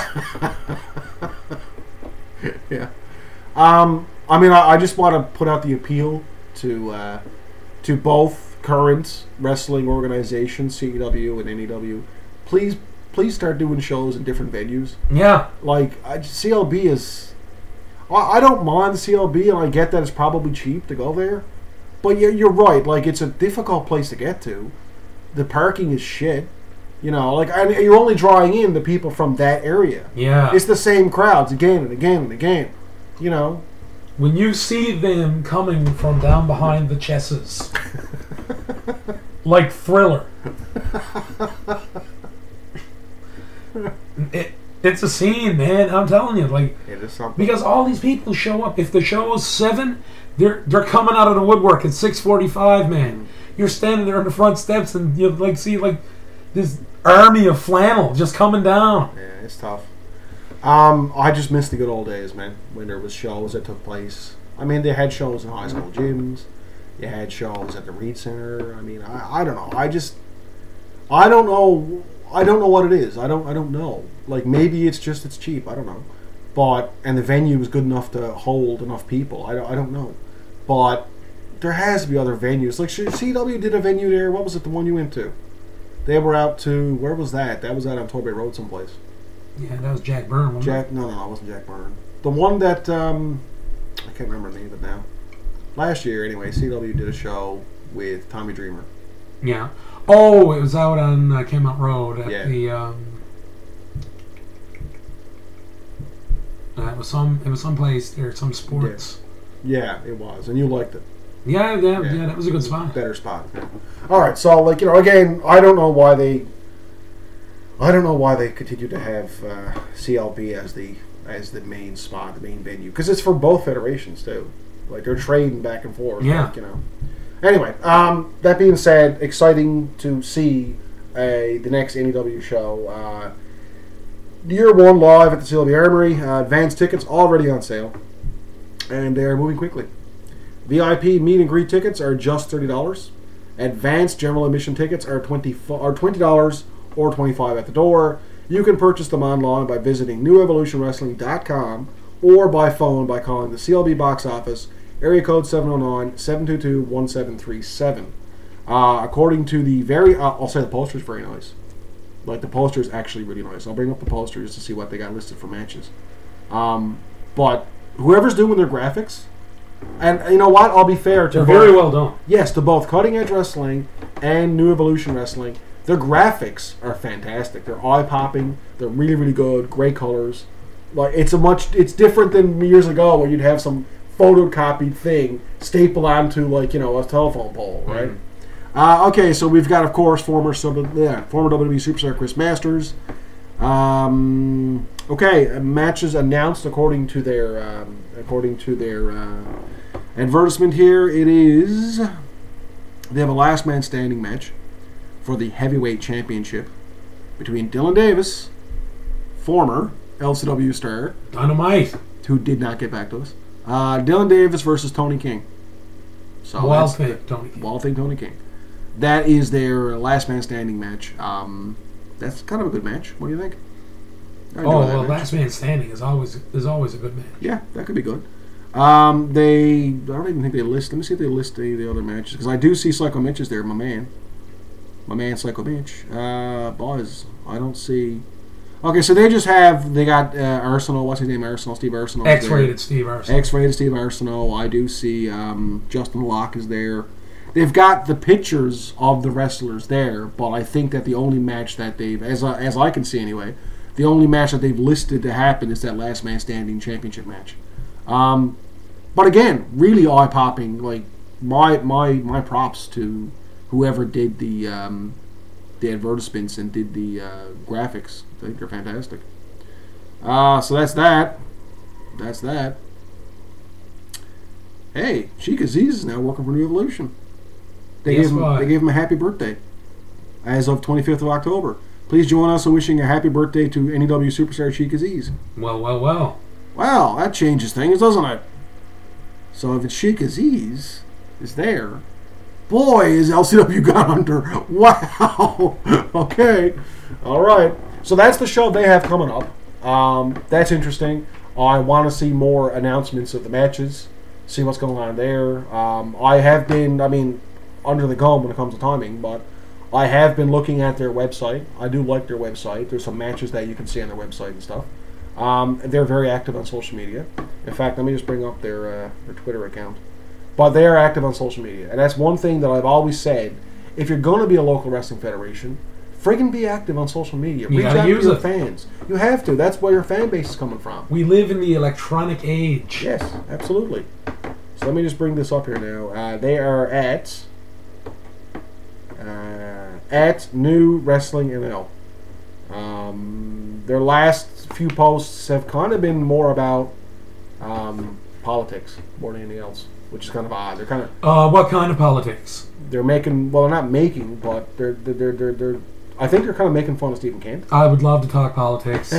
Yeah. Um, I mean, I, I just want to put out the appeal to uh, to both current wrestling organizations, C E W and N E W. Please, please start doing shows in different venues. Yeah. Like I, C L B is, I, I don't mind the C L B, and I get that it's probably cheap to go there. But you're, you're right. Like it's a difficult place to get to. The parking is shit. You know, like and you're only drawing in the people from that area. Yeah. It's the same crowds again and again and again. You know. When you see them coming from down behind the chesses, like Thriller, it, it's a scene, man. I'm telling you, like It is something. because all these people show up. If the show is seven, they're they're coming out of the woodwork at six forty-five. Man, you're standing there on the front steps and you like see like this army of flannel just coming down. Yeah, it's tough. Um, I just miss the good old days, man, when there was shows that took place. I mean, they had shows in high school gyms. You had shows at the Reed Center. I mean, I, I don't know. I just, I don't know. I don't know what it is. I don't. I don't know. Like maybe it's just it's cheap. I don't know. But and the venue is good enough to hold enough people. I don't. I don't know. But there has to be other venues. Like C W did a venue there. What was it? The one you went to? They were out to where was that? That was out on Torbay Road someplace. Yeah, that was Jack Byrne. Wasn't Jack, no, no, no, it wasn't Jack Byrne. The one that um, I can't remember the name of it now. Last year, anyway, C W did a show with Tommy Dreamer. it? Yeah. Oh, it was out on uh, Kmart Road at Yeah. the. Um, uh, it was some. It was some place there. Some sports. Yeah, it was, and you liked it. Yeah, yeah, yeah. Yeah. that was a good spot. Better spot. Yeah. All right, so like you know, again, I don't know why they. I don't know why they continue to have uh, C L B as the as the main spot, the main venue, because it's for both federations too. Like they're trading back and forth. Yeah. Like, you know. Anyway, um, that being said, exciting to see uh, the next N E W show. Uh, year one live at the C L B Armory. Uh, advanced tickets already on sale, and they are moving quickly. V I P meet and greet tickets are just thirty dollars. Advanced general admission tickets are twenty are twenty dollars or twenty-five dollars at the door. You can purchase them online by visiting new evolution wrestling dot com or by phone by calling the C L B box office, area code seven oh nine, seven two two, one seven three seven. Uh, according to the very, uh, I'll say the poster is very nice. Like the poster is actually really nice. I'll bring up the poster just to see what they got listed for matches. Um, but whoever's doing their graphics, and you know what? I'll be fair to They're both- very well done. Yes, to both Cutting Edge Wrestling and New Evolution Wrestling. Their graphics are fantastic. They're eye-popping. They're really, really good. Great colors. Like it's a much. It's different than years ago where you'd have some photocopied thing stapled onto like you know a telephone pole, right? Mm-hmm. Uh, okay, so we've got of course former sub, yeah, former W W E Superstar Chris Masters. Um, okay, matches announced according to their um, according to their uh, advertisement here. It is they have a last man standing match for the heavyweight championship between Dylan Davis, former L C W star, Dynamite. who did not get back to us. Uh, Dylan Davis versus Tony King. So Wild that's thing, the- Tony King. Wild thing, Tony King. That is their last man standing match. Um, that's kind of a good match. What do you think? I enjoy Oh that well, match. last man standing is always is always a good match. Yeah, that could be good. Um, they, I don't even think they list. Let me see if they list any of the other matches because I do see Psycho Mitch is there, my man, my man Psycho Mitch. Uh, Buzz, I don't see. Okay, so they just have they got uh, Arsenal. What's his name? Arsenal. Steve Arsenal. is there. X-rated Steve Arsenal. X-rated Steve Arsenal. I do see um, Justin Locke is there. They've got the pictures of the wrestlers there, but I think that the only match that they've, as I, as I can see anyway, the only match that they've listed to happen is that Last Man Standing championship match. Um, but again, really eye-popping. Like my my my props to whoever did the um, the advertisements and did the uh, graphics. I think they're fantastic. Uh, so that's that. That's that. Hey, Sheik Aziz is now working for New Evolution. They Guess gave him what? they gave him a happy birthday as of twenty-fifth of October. Please join us in wishing a happy birthday to N E W superstar Sheik Aziz. Well, well, well. Wow, that changes things, doesn't it? So if it's Sheik Aziz is there, boy, is L C W gone under. Wow. Okay. All right. So that's the show they have coming up. Um, that's interesting. I want to see more announcements of the matches, see what's going on there. Um, I have been, I mean, under the gun when it comes to timing, but I have been looking at their website. I do like their website. There's some matches that you can see on their website and stuff. Um, they're very active on social media. In fact, let me just bring up their uh, their Twitter account. But they are active on social media, and that's one thing that I've always said. If you're going to be a local wrestling federation, friggin' be active on social media. You Reach gotta out to use your it. fans. You have to. That's where your fan base is coming from. We live in the electronic age. Yes, absolutely. So let me just bring this up here now. Uh, they are at uh, at New Wrestling M L. Um, their last few posts have kind of been more about um, politics more than anything else, which is kind of odd. They're kind of Uh, what kind of politics? they're making well, they're not making, but they're they're they're they're. they're I think they're kind of making fun of Stephen Kent. I would love to talk politics.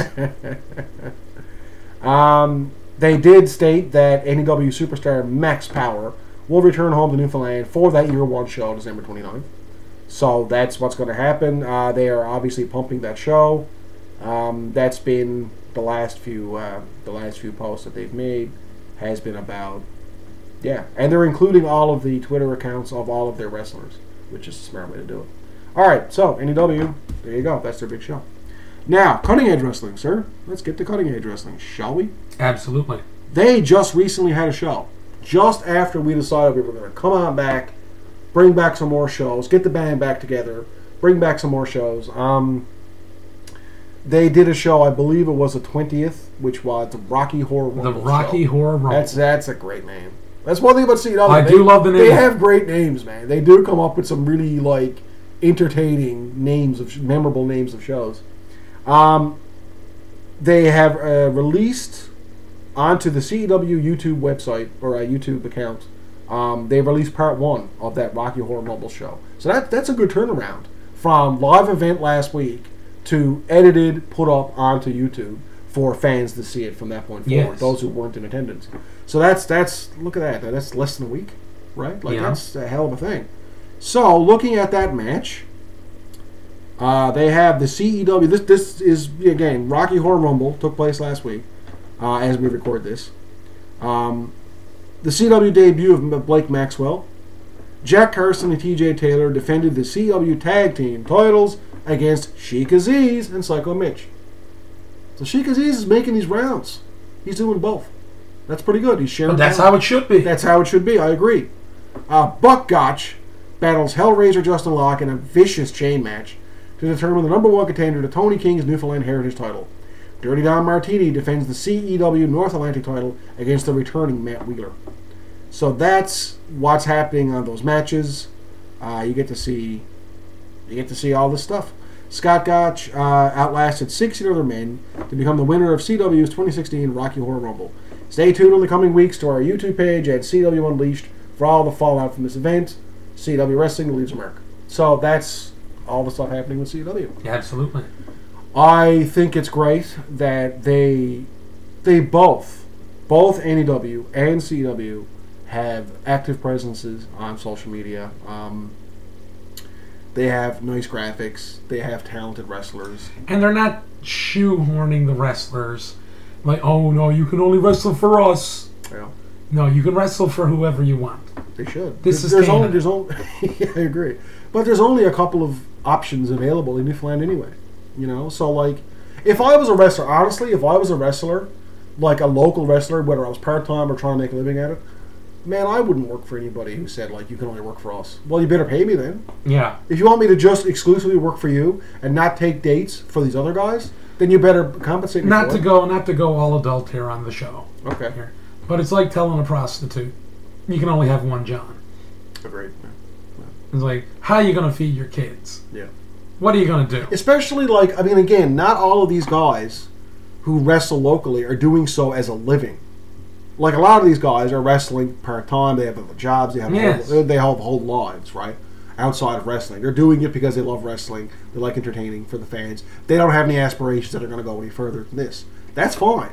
Um, they did state that N E W superstar Max Power will return home to Newfoundland for that year one show, December twenty-ninth. So that's what's going to happen. Uh, they are obviously pumping that show. Um, that's been the last few uh, the last few posts that they've made has been about yeah, and they're including all of the Twitter accounts of all of their wrestlers, which is a smart way to do it. All right, so N E W, there you go. That's their big show. Now, Cutting Edge Wrestling, sir. Let's get to Cutting Edge Wrestling, shall we? Absolutely. They just recently had a show. Just after we decided we were going to come on back, bring back some more shows, get the band back together, bring back some more shows. Um, they did a show, I believe it was the twentieth, which was the Rocky Horror Rumble The Rocky show. Horror Rumble. That's that's a great name. That's one thing about C W. I they, do love the name. They have great names, man. They do come up with some really like entertaining names of memorable names of shows. Um, they have uh, released onto the C W YouTube website or a YouTube account. Um, they released part one of that Rocky Horror Rumble show. So that that's a good turnaround from live event last week to edited, put up onto YouTube for fans to see it from that point forward. Yes. Those who weren't in attendance. So that's that's look at that. That's less than a week, right? Like Yeah. that's a hell of a thing. So looking at that match, uh, they have the C E W. This this is again Rocky Horror Rumble took place last week, uh, as we record this. Um, the C W debut of Blake Maxwell, Jack Carson and T J Taylor defended the C W Tag Team titles against Sheik Aziz and Psycho Mitch. So Sheik Aziz is making these rounds. He's doing both. That's pretty good. He's sharing. But that's talent. how it should be. That's how it should be. I agree. Uh, Buck Gotch battles Hellraiser Justin Locke in a vicious chain match to determine the number one contender to Tony King's Newfoundland Heritage title. Dirty Don Martini defends the C E W North Atlantic title against the returning Matt Wheeler. So that's what's happening on those matches. Uh, you get to see, you get to see all this stuff. Scott Gotch uh, outlasted sixteen other men to become the winner of C W's twenty sixteen Rocky Horror Rumble. Stay tuned in the coming weeks to our YouTube page at C W Unleashed for all the fallout from this event. C W Wrestling leaves a mark. So that's all the stuff happening with C W. Yeah, absolutely. I think it's great that they they both both N E W and C W have active presences on social media. Um, they have nice graphics. They have talented wrestlers. And they're not shoehorning the wrestlers. Like, oh no, you can only wrestle for us. Yeah, No, you can wrestle for whoever you want. they should. This there's, is there's canon. only there's only yeah, I agree, but there's only a couple of options available in Newfoundland anyway. You know, so like, If I was a wrestler, honestly, if I was a wrestler, like a local wrestler, whether I was part-time or trying to make a living at it, man, I wouldn't work for anybody who said, like, you can only work for us. Well, you better pay me then. Yeah. If you want me to just exclusively work for you and not take dates for these other guys, then you better compensate me Not for to it. go, not to go all adult here on the show. Okay. Here. But it's like telling a prostitute, you can only have one John. Agreed. It's like, how are you going to feed your kids? Yeah. What are you going to do? Especially, like, I mean, again, not all of these guys who wrestle locally are doing so as a living. Like, a lot of these guys are wrestling part-time. They have other jobs. They have, Yes. whole, they have whole lives, right? Outside of wrestling. They're doing it because they love wrestling. They like entertaining for the fans. They don't have any aspirations that are going to go any further than this. That's fine.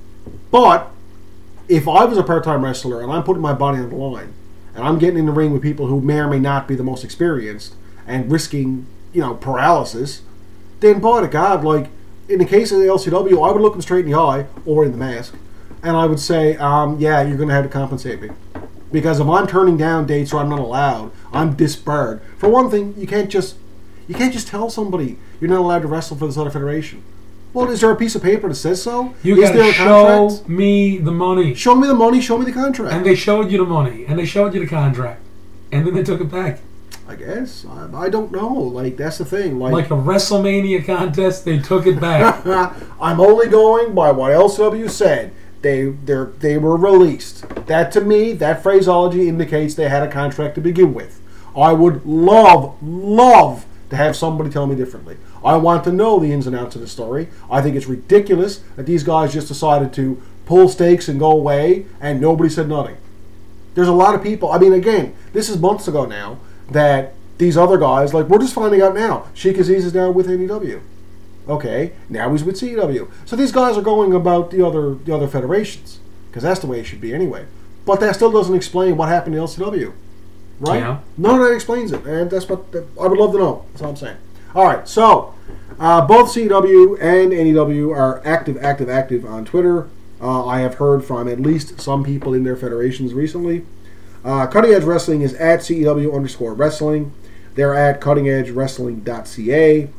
But if I was a part-time wrestler and I'm putting my body on the line and I'm getting in the ring with people who may or may not be the most experienced and risking, you know, paralysis, then by the God, like, in the case of the L C W, I would look them straight in the eye or in the mask and I would say, um, yeah, you're going to have to compensate me. Because if I'm turning down dates or I'm not allowed, I'm disbarred. For one thing, you can't just you can't just tell somebody you're not allowed to wrestle for this other federation. Well, is there a piece of paper that says so? You is got there to a show contract? me the money. Show me the money, show me the contract. And they showed you the money, and they showed you the contract, and then they took it back. I guess. I, I don't know. Like, that's the thing. Like, Like a WrestleMania contest, they took it back. I'm only going by what L C W said. They they they were released. That, to me, that phraseology indicates they had a contract to begin with. I would love, love to have somebody tell me differently. I want to know the ins and outs of the story. I think it's ridiculous that these guys just decided to pull stakes and go away and nobody said nothing. There's a lot of people. I mean, again, this is months ago now that these other guys, like, we're just finding out now. Sheik Aziz is now with A E W. Okay, now he's with C W. So these guys are going about the other the other federations because that's the way it should be anyway. But that still doesn't explain what happened to L C W, right? Yeah. None of that explains it, and that's what that, I would love to know. That's all I'm saying. All right, so uh, both C W and N E W are active, active, active on Twitter. Uh, I have heard from at least some people in their federations recently. Uh, Cutting Edge Wrestling is at C E W underscore wrestling. They're at cutting edge wrestling dot c a.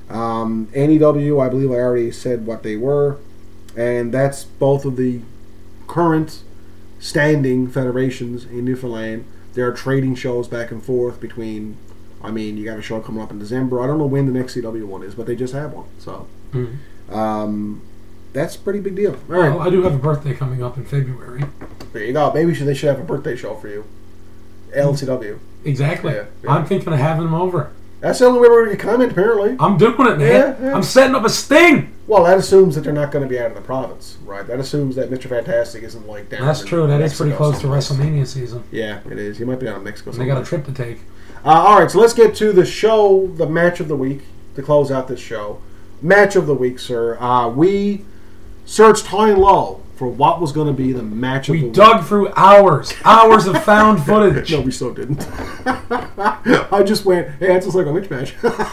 Um, N E W, I believe I already said what they were, and that's both of the current standing federations in Newfoundland. There are trading shows back and forth between, I mean, you got a show coming up in December. I don't know when the next C W one is, but they just have one. So, Mhm. um, that's a pretty big deal. All right, Well, I do have a birthday coming up in February. there you go. Maybe should, they should have a birthday show for you. L C W. Exactly. Yeah, yeah. I'm thinking of having them over. That's the only way we're going to comment, apparently. I'm doing it, man. Yeah, yeah. I'm setting up a sting. Well, that assumes that they're not going to be out of the province, right? That assumes that Mister Fantastic isn't like down. That's in true. That is pretty Mexico close to someplace. WrestleMania season. Yeah, it is. He might be down in Mexico. And they got a someplace. trip to take. Uh, all right, so let's get to the show, the match of the week, to close out this show. Match of the week, sir. Uh, we searched high and low for what was going to be the match of We the dug through hours, hours of found footage. week. No, we so didn't. I just went, hey, it's just like a Mitch match.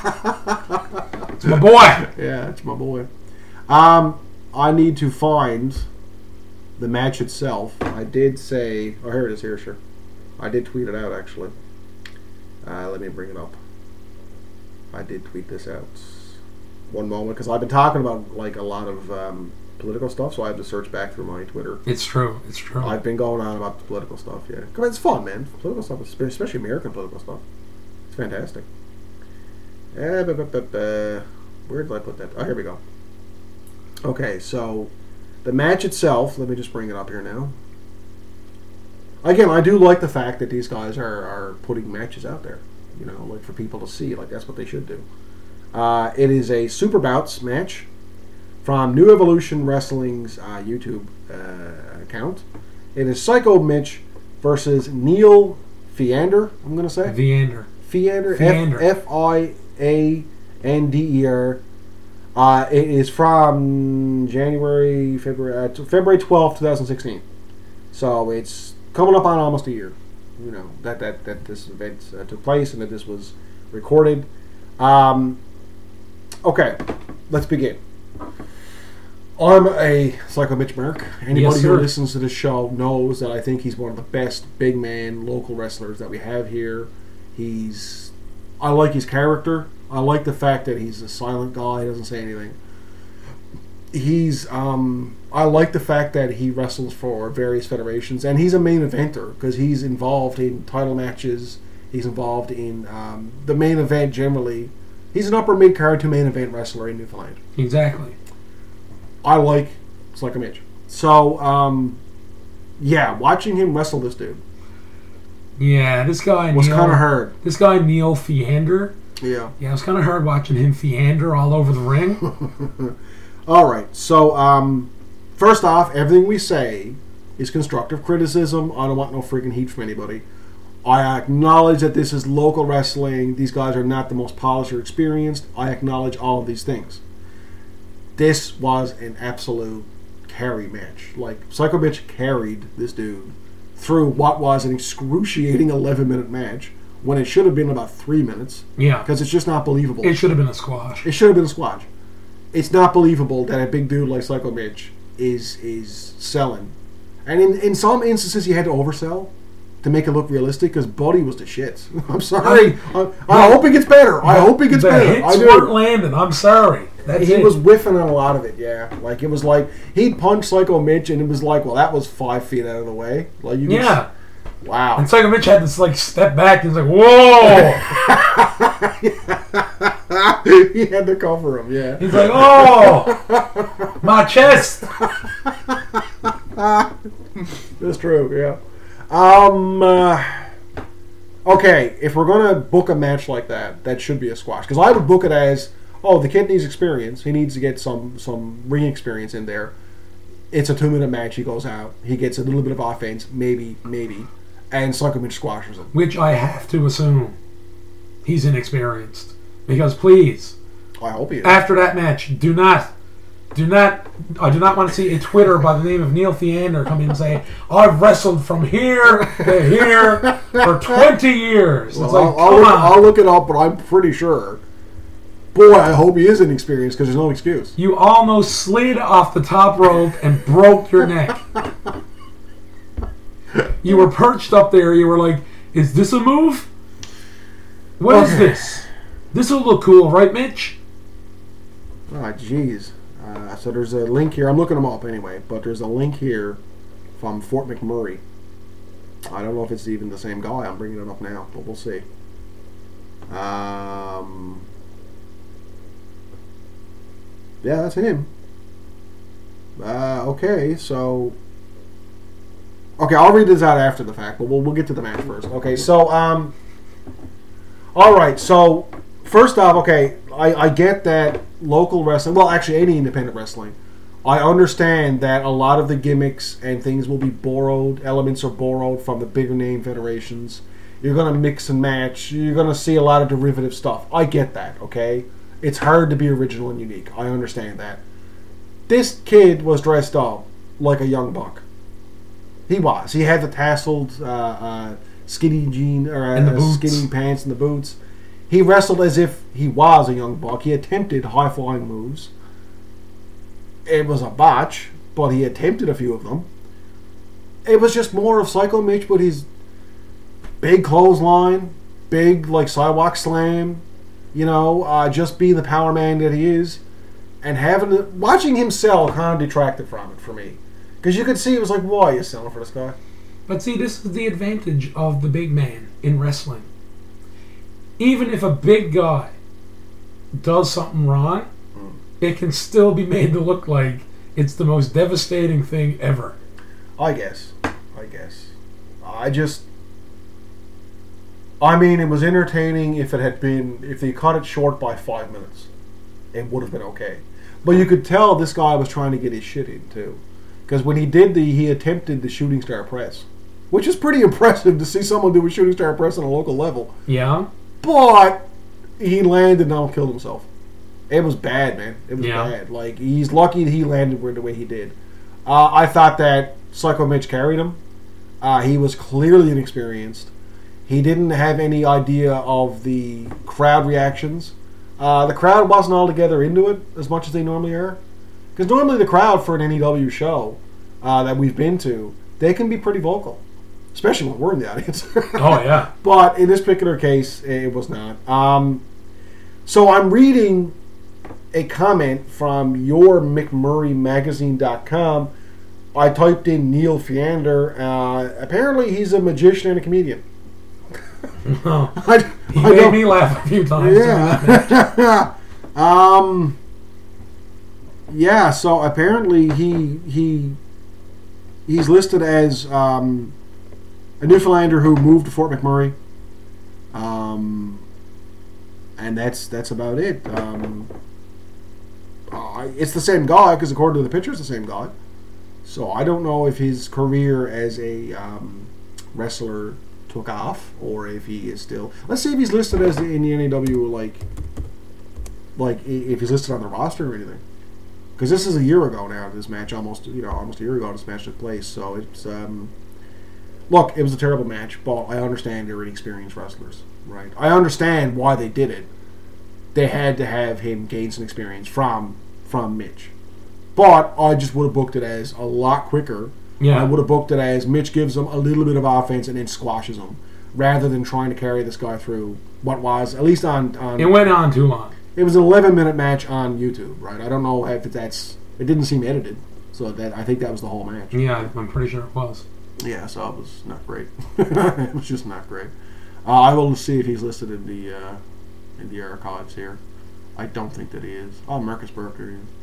It's my boy. Yeah, it's my boy. Um, I need to find the match itself. I did say, oh, here it is. Here, sure. I did tweet it out actually. Uh, let me bring it up. I did tweet this out. One moment, because I've been talking about like a lot of um, political stuff, so I have to search back through my Twitter. It's true. It's true. I've been going on about the political stuff. Yeah, 'cause it's fun, man. Political stuff, especially American political stuff. It's fantastic. Uh, bu- bu- bu- bu- where did I put that? Oh, here we go. Okay, so the match itself, let me just bring it up here now. Again, I do like the fact that these guys are, are putting matches out there, you know, like for people to see. Like, that's what they should do. Uh, it is a Super Bouts match from New Evolution Wrestling's uh, YouTube uh, account. It is Psycho Mitch versus Neil Fiander, I'm going to say. Viander. Fiander, Fiander. F I A N D E R. Uh, it is from January, February, uh, t- February twelfth, twenty sixteen. So it's coming up on almost a year, you know, that that, that this event uh, took place and that this was recorded. Um, okay, let's begin. I'm a Psycho Mitch Merrick. Anybody Yes, who sir. listens to this show knows that I think he's one of the best big man local wrestlers that we have here. He's, I like his character. I like the fact that he's a silent guy. He doesn't say anything. he's um, I like the fact that he wrestles for various federations, and he's a main eventer because he's involved in title matches. He's involved in um, the main event generally. He's an upper mid card to main event wrestler in Newfoundland. Exactly. I like Psycho Mitch. So um, yeah, watching him wrestle this dude Yeah, this guy was Neil, kind of hard. This guy Neil Feander. Yeah. Yeah, it was kind of hard watching him Feander all over the ring. All right. So um, first off, everything we say is constructive criticism. I don't want no freaking heat from anybody. I acknowledge that this is local wrestling. These guys are not the most polished or experienced. I acknowledge all of these things. This was an absolute carry match. Like, Psycho Mitch carried this dude through what was an excruciating eleven-minute match when it should have been about three minutes. Yeah. Because it's just not believable. It should have been a squash. It should have been a squash. It's not believable that a big dude like Psycho Mitch is is selling. And in, in some instances, you had to oversell to make it look realistic because Buddy was the shit. I'm sorry. I, I hope it gets better. I hope it gets the better. hits I do. weren't landing. I'm sorry. That's He it. was whiffing on a lot of it, yeah. Like, it was like, he'd punch Psycho Mitch and it was like, well, that was five feet out of the way. Like, you could Yeah. s- wow. And Psycho Mitch had this like step back and he's like, whoa! He had to cover him, yeah. He's like, oh! My chest! That's true, yeah. Um, uh, okay, if we're going to book a match like that, that should be a squash. Because I would book it as, oh, the kid needs experience. He needs to get some, some ring experience in there. It's a two-minute match. He goes out. He gets a little bit of offense, maybe, maybe. And Psycho Mitch squashes him. Which I have to assume he's inexperienced. Because please, I hope he is. after that match, do not, do not, I do not want to see a Twitter by the name of Neil Theander come in and say, I've wrestled from here to here for twenty years. Well, It's like, I'll, I'll, come look, on. I'll look it up, but I'm pretty sure. Boy, I hope he is inexperienced because there's no excuse. You almost slid off the top rope and broke your neck. You were perched up there. You were like, is this a move? What is Okay. this? This will look cool, right, Mitch? Oh, jeez. Uh, so there's a link here. I'm looking them up anyway, but there's a link here from Fort McMurray. I don't know if it's even the same guy. I'm bringing it up now, but we'll see. Um, yeah, that's him. Uh, okay, so... Okay, I'll read this out after the fact, but we'll, we'll get to the match first. Okay, so... um, all right, so... First off, okay, I, I get that local wrestling, well, actually any independent wrestling, I understand that a lot of the gimmicks and things will be borrowed, elements are borrowed from the bigger name federations. You're going to mix and match. You're going to see a lot of derivative stuff. I get that, okay? It's hard to be original and unique. I understand that. This kid was dressed up like a young buck. He was. He had the tasseled uh, uh, skinny jean, or And the uh, boots. skinny pants and the boots. He wrestled as if he was a young buck. He attempted high-flying moves. It was a botch, but he attempted a few of them. It was just more of Psycho Mitch, but his big clothesline, big, like, sidewalk slam, you know, uh, just being the power man that he is. And having to, watching him sell kind of detracted from it for me. Because you could see it was like, why are you selling for this guy? But see, this is the advantage of the big man in wrestling. Even if a big guy does something wrong, it can still be made to look like it's the most devastating thing ever. I guess. I guess. I just... I mean, it was entertaining if it had been... If they cut it short by five minutes. It would have been okay. But you could tell this guy was trying to get his shit in, too. Because when he did the... He attempted the shooting star press. Which is pretty impressive to see someone do a shooting star press on a local level. Yeah? But he landed and almost killed himself. It was bad, man. It was Yeah. bad. Like, he's lucky that he landed the way he did. Uh, I thought that Psycho Mitch carried him. Uh, he was clearly inexperienced. He didn't have any idea of the crowd reactions. Uh, the crowd wasn't altogether into it as much as they normally are. Because normally the crowd for an N E W show uh, that we've been to, they can be pretty vocal. Especially when we're in the audience. Oh, yeah. But in this particular case, it was not. Um, so I'm reading a comment from your McMurray Magazine dot com. I typed in Neil Fiander. Uh, apparently, he's a magician and a comedian. No. I, He I made don't- me laugh a few times. Yeah. um. Yeah. So apparently he he he's listed as um, a Newfoundlander who moved to Fort McMurray. Um. And that's that's about it. Um. Uh, it's the same guy because according to the picture, it's the same guy. So I don't know if his career as a um, wrestler took off or if he is still. Let's see if he's listed as the, in the N A W, like, like i- if he's listed on the roster or anything. Because this is a year ago now. This match almost, you know, almost a year ago. This match took place. So it's um, look, it was a terrible match, but I understand they're inexperienced wrestlers, right? I understand why they did it. They had to have him gain some experience from from Mitch. But I just would have booked it as a lot quicker. Yeah. I would have booked it as Mitch gives him a little bit of offense and then squashes him, rather than trying to carry this guy through what was, at least on... on It went on too long. it was an eleven-minute match on YouTube, right? I don't know if that's... It didn't seem edited, so that I think that was the whole match. Yeah, I'm pretty sure it was. Yeah, so it was not great. It was just not great. Uh, I will see if he's listed in the uh, in the archives here. I don't think that he is. Oh, Marcus Burke, there he is.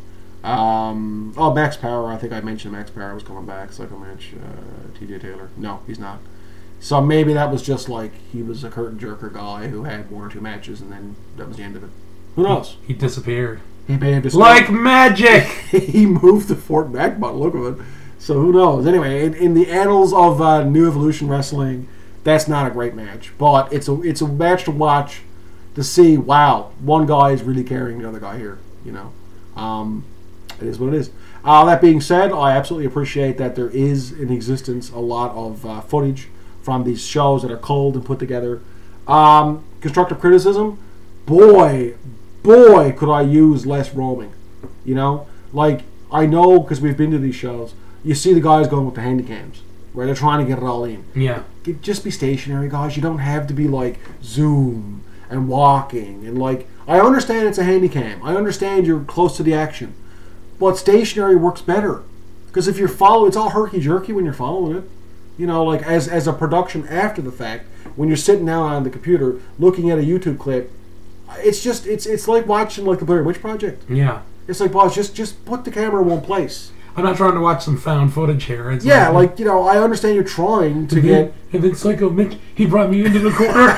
Um, oh, Max Power. I think I mentioned Max Power was coming back. Psycho Match. Uh, T J Taylor. No, he's not. So maybe that was just like he was a curtain jerker guy who had one or two matches, and then that was the end of it. Who knows? He disappeared. He may have just Like magic! he moved to Fort Mac by the look of it. So who knows? Anyway, in, in the annals of uh, New Evolution Wrestling, that's not a great match, but it's a it's a match to watch to see. Wow, one guy is really carrying the other guy here. You know, um, it is what it is. Uh, that being said, I absolutely appreciate that there is in existence a lot of uh, footage from these shows that are culled and put together. Um, constructive criticism, boy, boy, could I use less roaming. You know, like I know because we've been to these shows. You see the guys going with the handycams, where they're trying to get it all in. Yeah. Just be stationary, guys. You don't have to be like zoom and walking and like. I understand it's a handycam. I understand you're close to the action, but stationary works better because if you're following, it's all herky jerky when you're following it. You know, like as as a production after the fact, when you're sitting down on the computer looking at a YouTube clip, it's just it's it's like watching like the Blair Witch Project. Yeah. It's like, boss, just just put the camera in one place. I'm not trying to watch some found footage here. It's Yeah, like, you know, I understand you're trying to and get... then, and then Psycho Mitch, he brought me into the corner.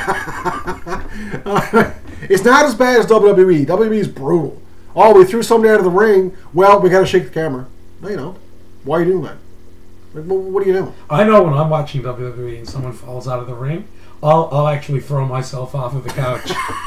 It's not as bad as W W E. W W E is brutal. Oh, we threw somebody out of the ring. Well, we got to shake the camera. No, you don't. Why are you doing that? Like, well, what are you doing? I know when I'm watching W W E and someone falls out of the ring, I'll, I'll actually throw myself off of the couch.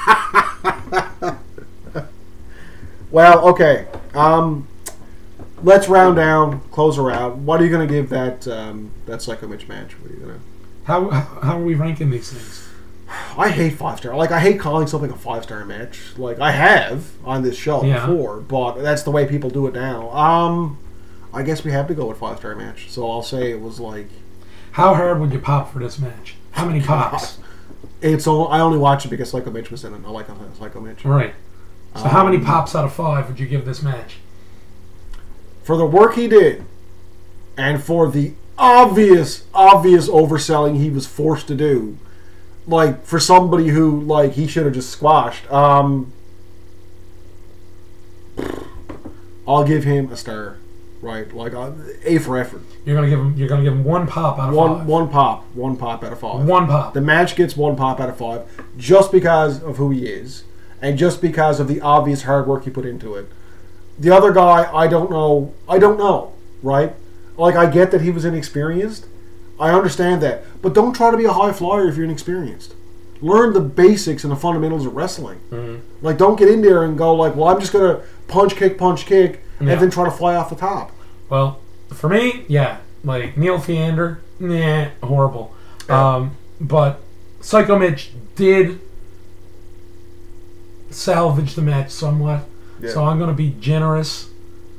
Well, okay. Um, let's round down, close her out. What are you going to give that um, that Psycho Mitch match? What are you gonna... How how are we ranking these things? I hate five star. Like I hate calling something a five star match. Like I have on this show Yeah. before, but that's the way people do it now. Um, I guess we have to go with five star match. So I'll say it was like How hard would you pop for this match? How many pops? it's. All, I only watch it because Psycho Mitch was in it. I like Psycho Mitch. All right. So how many Um, pops out of five would you give this match? For the work he did, and for the obvious, obvious overselling he was forced to do, like for somebody who like he should have just squashed. Um, I'll give him a star, right? Like uh, A for effort. You're gonna give him. You're gonna give him one pop out of One five. one pop, one pop out of five. One pop. The match gets one pop out of five just because of who he is and just because of the obvious hard work he put into it. The other guy, I don't know. I don't know, right? Like, I get that he was inexperienced. I understand that. But don't try to be a high flyer if you're inexperienced. Learn the basics and the fundamentals of wrestling. Mm-hmm. Like, don't get in there and go like, well, I'm just going to punch, kick, punch, kick, Yeah. and then try to fly off the top. Well, for me, yeah, like Neil Fiander, nah, horrible. Yeah. Um, but Psycho Mitch did salvage the match somewhat, Yeah. so I'm going to be generous.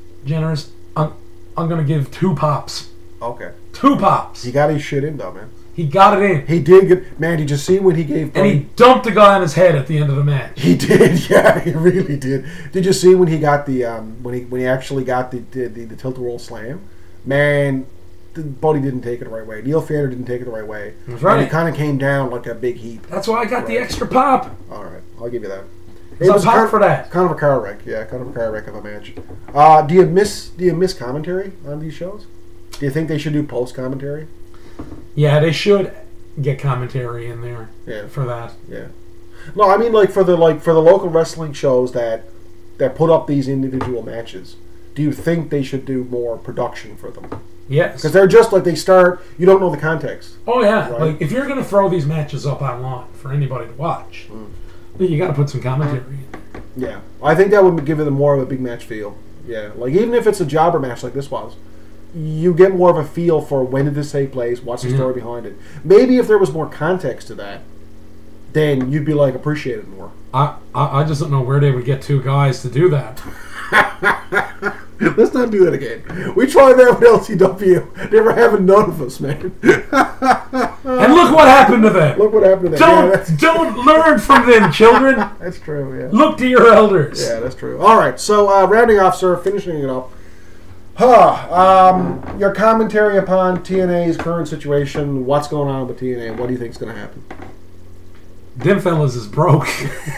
Generous. I'm, I'm going to give two pops. Okay. Two pops. He got his shit in, though, man. He got it in. He did get... Man, did you see when he gave... And he dumped the guy on his head at the end of the match. He did, yeah, he really did. Did you see when he got the... Um, when he when he actually got the the, the, the tilt-a-roll slam? Man, the Buddy didn't take it the right way. Neil Fader didn't take it the right way. That's right. And he kind of came down like a big heap. That's why I got Right. the extra pop. All right, I'll give you that. It's a pop kind, for that. Kind of a car wreck, yeah, kind of a car wreck of a match. Uh, do you miss Do you miss commentary on these shows? Do you think they should do post commentary? Yeah, they should get commentary in there Yeah. for that. Yeah. No, I mean like for the like for the local wrestling shows that that put up these individual matches. Do you think they should do more production for them? Yes. Because they're just like they start. You don't know the context. Oh yeah, Right. like if you're gonna throw these matches up online for anybody to watch, Mm. then you got to put some commentary in there. Yeah, I think that would give them more of a big match feel. Yeah, like even if it's a jobber match like this was, you get more of a feel for when did this take place, what's the Mhm. story behind it. Maybe if there was more context to that, then you'd be like appreciate it more. I, I I just don't know where they would get two guys to do that. Let's not do that again. We tried that with L C W. They were having none of us, man. And look what happened to them. Look what happened to them. Don't Yeah, that's, don't learn from them, children. that's true. Yeah. Look to your elders. Yeah, that's true. All right, so uh, rounding off, sir, finishing it up. Huh, um, your commentary upon T N A's current situation, what's going on with T N A, what do you think is going to happen? Them fellas is broke.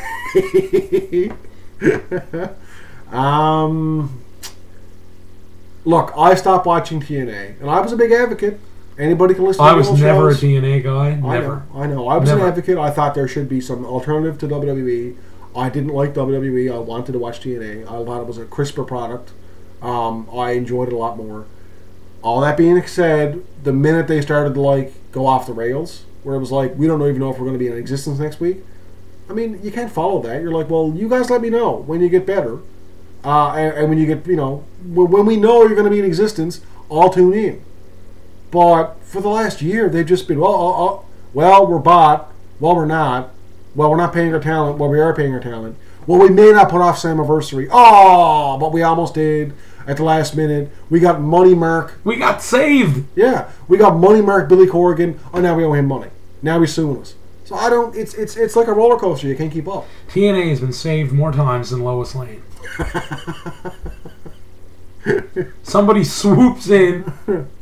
um, look, I stopped watching T N A, and I was a big advocate. Anybody can listen to I the was old never a shows. T N A guy. I Never. know, I know. I was Never. an advocate. I thought there should be some alternative to W W E. I didn't like W W E. I wanted to watch T N A. I thought it was a crisper product. Um, I enjoyed it a lot more. All that being said, the minute they started to like go off the rails, where it was like, we don't even know if we're going to be in existence next week. I mean, you can't follow that. You're like, well, you guys let me know when you get better, uh, and, and when you get, you know, when, when we know you're going to be in existence, I'll tune in. But for the last year, they've just been, well, uh, uh, well, we're bought. Well, we're not. Well, we're not paying our talent. Well, we are paying our talent. Well, we may not put off Slammiversary. Oh, but we almost did at the last minute. We got Money Mark. We got saved. Yeah, we got Money Mark Billy Corrigan. Oh, now we owe him money. Now he's suing us. So I don't. It's it's it's like a roller coaster. You can't keep up. T N A has been saved more times than Lois Lane. Somebody swoops in.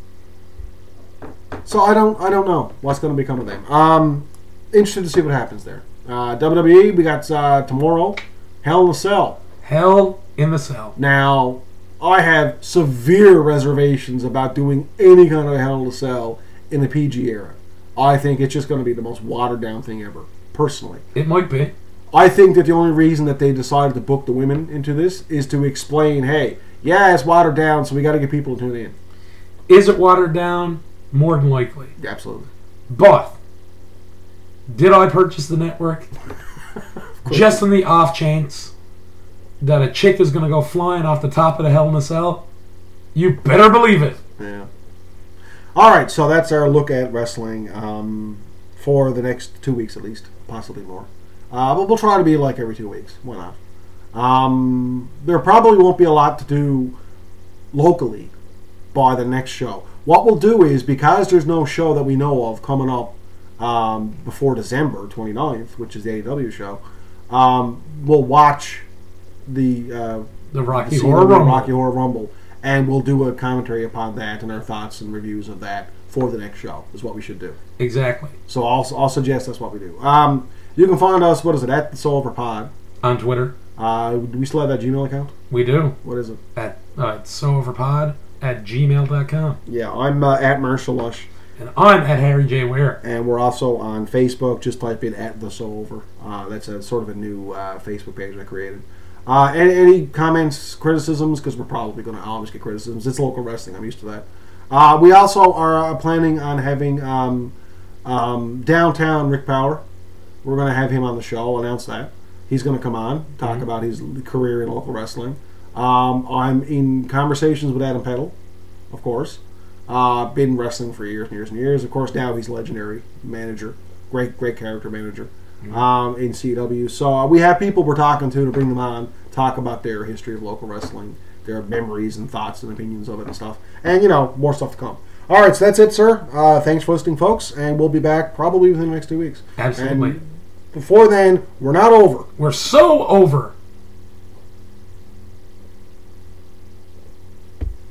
So I don't I don't know what's going to become of them. Um, interested to see what happens there. Uh, W W E, we got uh, tomorrow, Hell in a Cell. Hell in the Cell. Now, I have severe reservations about doing any kind of Hell in a Cell in the P G era. I think it's just going to be the most watered down thing ever, personally. It might be. I think that the only reason that they decided to book the women into this is to explain, hey, yeah, it's watered down, so we got to get people to tune in. Is it watered down? More than likely. Absolutely. But did I purchase the network just in the off chance that a chick is going to go flying off the top of the Hell in a Cell? You better believe it. Yeah. All right, so that's our look at wrestling um, for the next two weeks at least, possibly more. Uh, but we'll try to be like every two weeks. Why not? Um, there probably won't be a lot to do locally by the next show. What we'll do is, because there's no show that we know of coming up um, before December twenty-ninth, which is the A E W show, um, we'll watch the, uh, The Rocky the Horror Rumble. Rocky Horror Rumble, and we'll do a commentary upon that and our thoughts and reviews of that for the next show, is what we should do. Exactly. So I'll, I'll suggest that's what we do. Um, you can find us, what is it, at the Soul Over Pod. On Twitter. Uh, do we still have that Gmail account? We do. What is it? At uh, souloverpod at gmail dot com. Yeah, I'm uh, at Marshall Lush. And I'm at Harry J. Ware. And we're also on Facebook. Just type in at the Soul Over. Uh, that's a sort of a new uh, Facebook page I created. Uh, any, any comments, criticisms? Because we're probably going to always get criticisms. It's local wrestling. I'm used to that. Uh, we also are uh, planning on having um, um, downtown Rick Power. We're going to have him on the show. I'll announce that. He's going to come on, talk Mm-hmm. about his career in local wrestling. Um, I'm in conversations with Adam Peddle, of course. Uh, been wrestling for years and years and years. Of course, now he's legendary manager, great, great character manager um, in C W. So uh, we have people we're talking to to bring them on, talk about their history of local wrestling, their memories and thoughts and opinions of it and stuff. And, you know, more stuff to come. All right, so that's it, sir. Uh, thanks for listening, folks, and we'll be back probably within the next two weeks. Absolutely. And before then, we're not over. We're so over.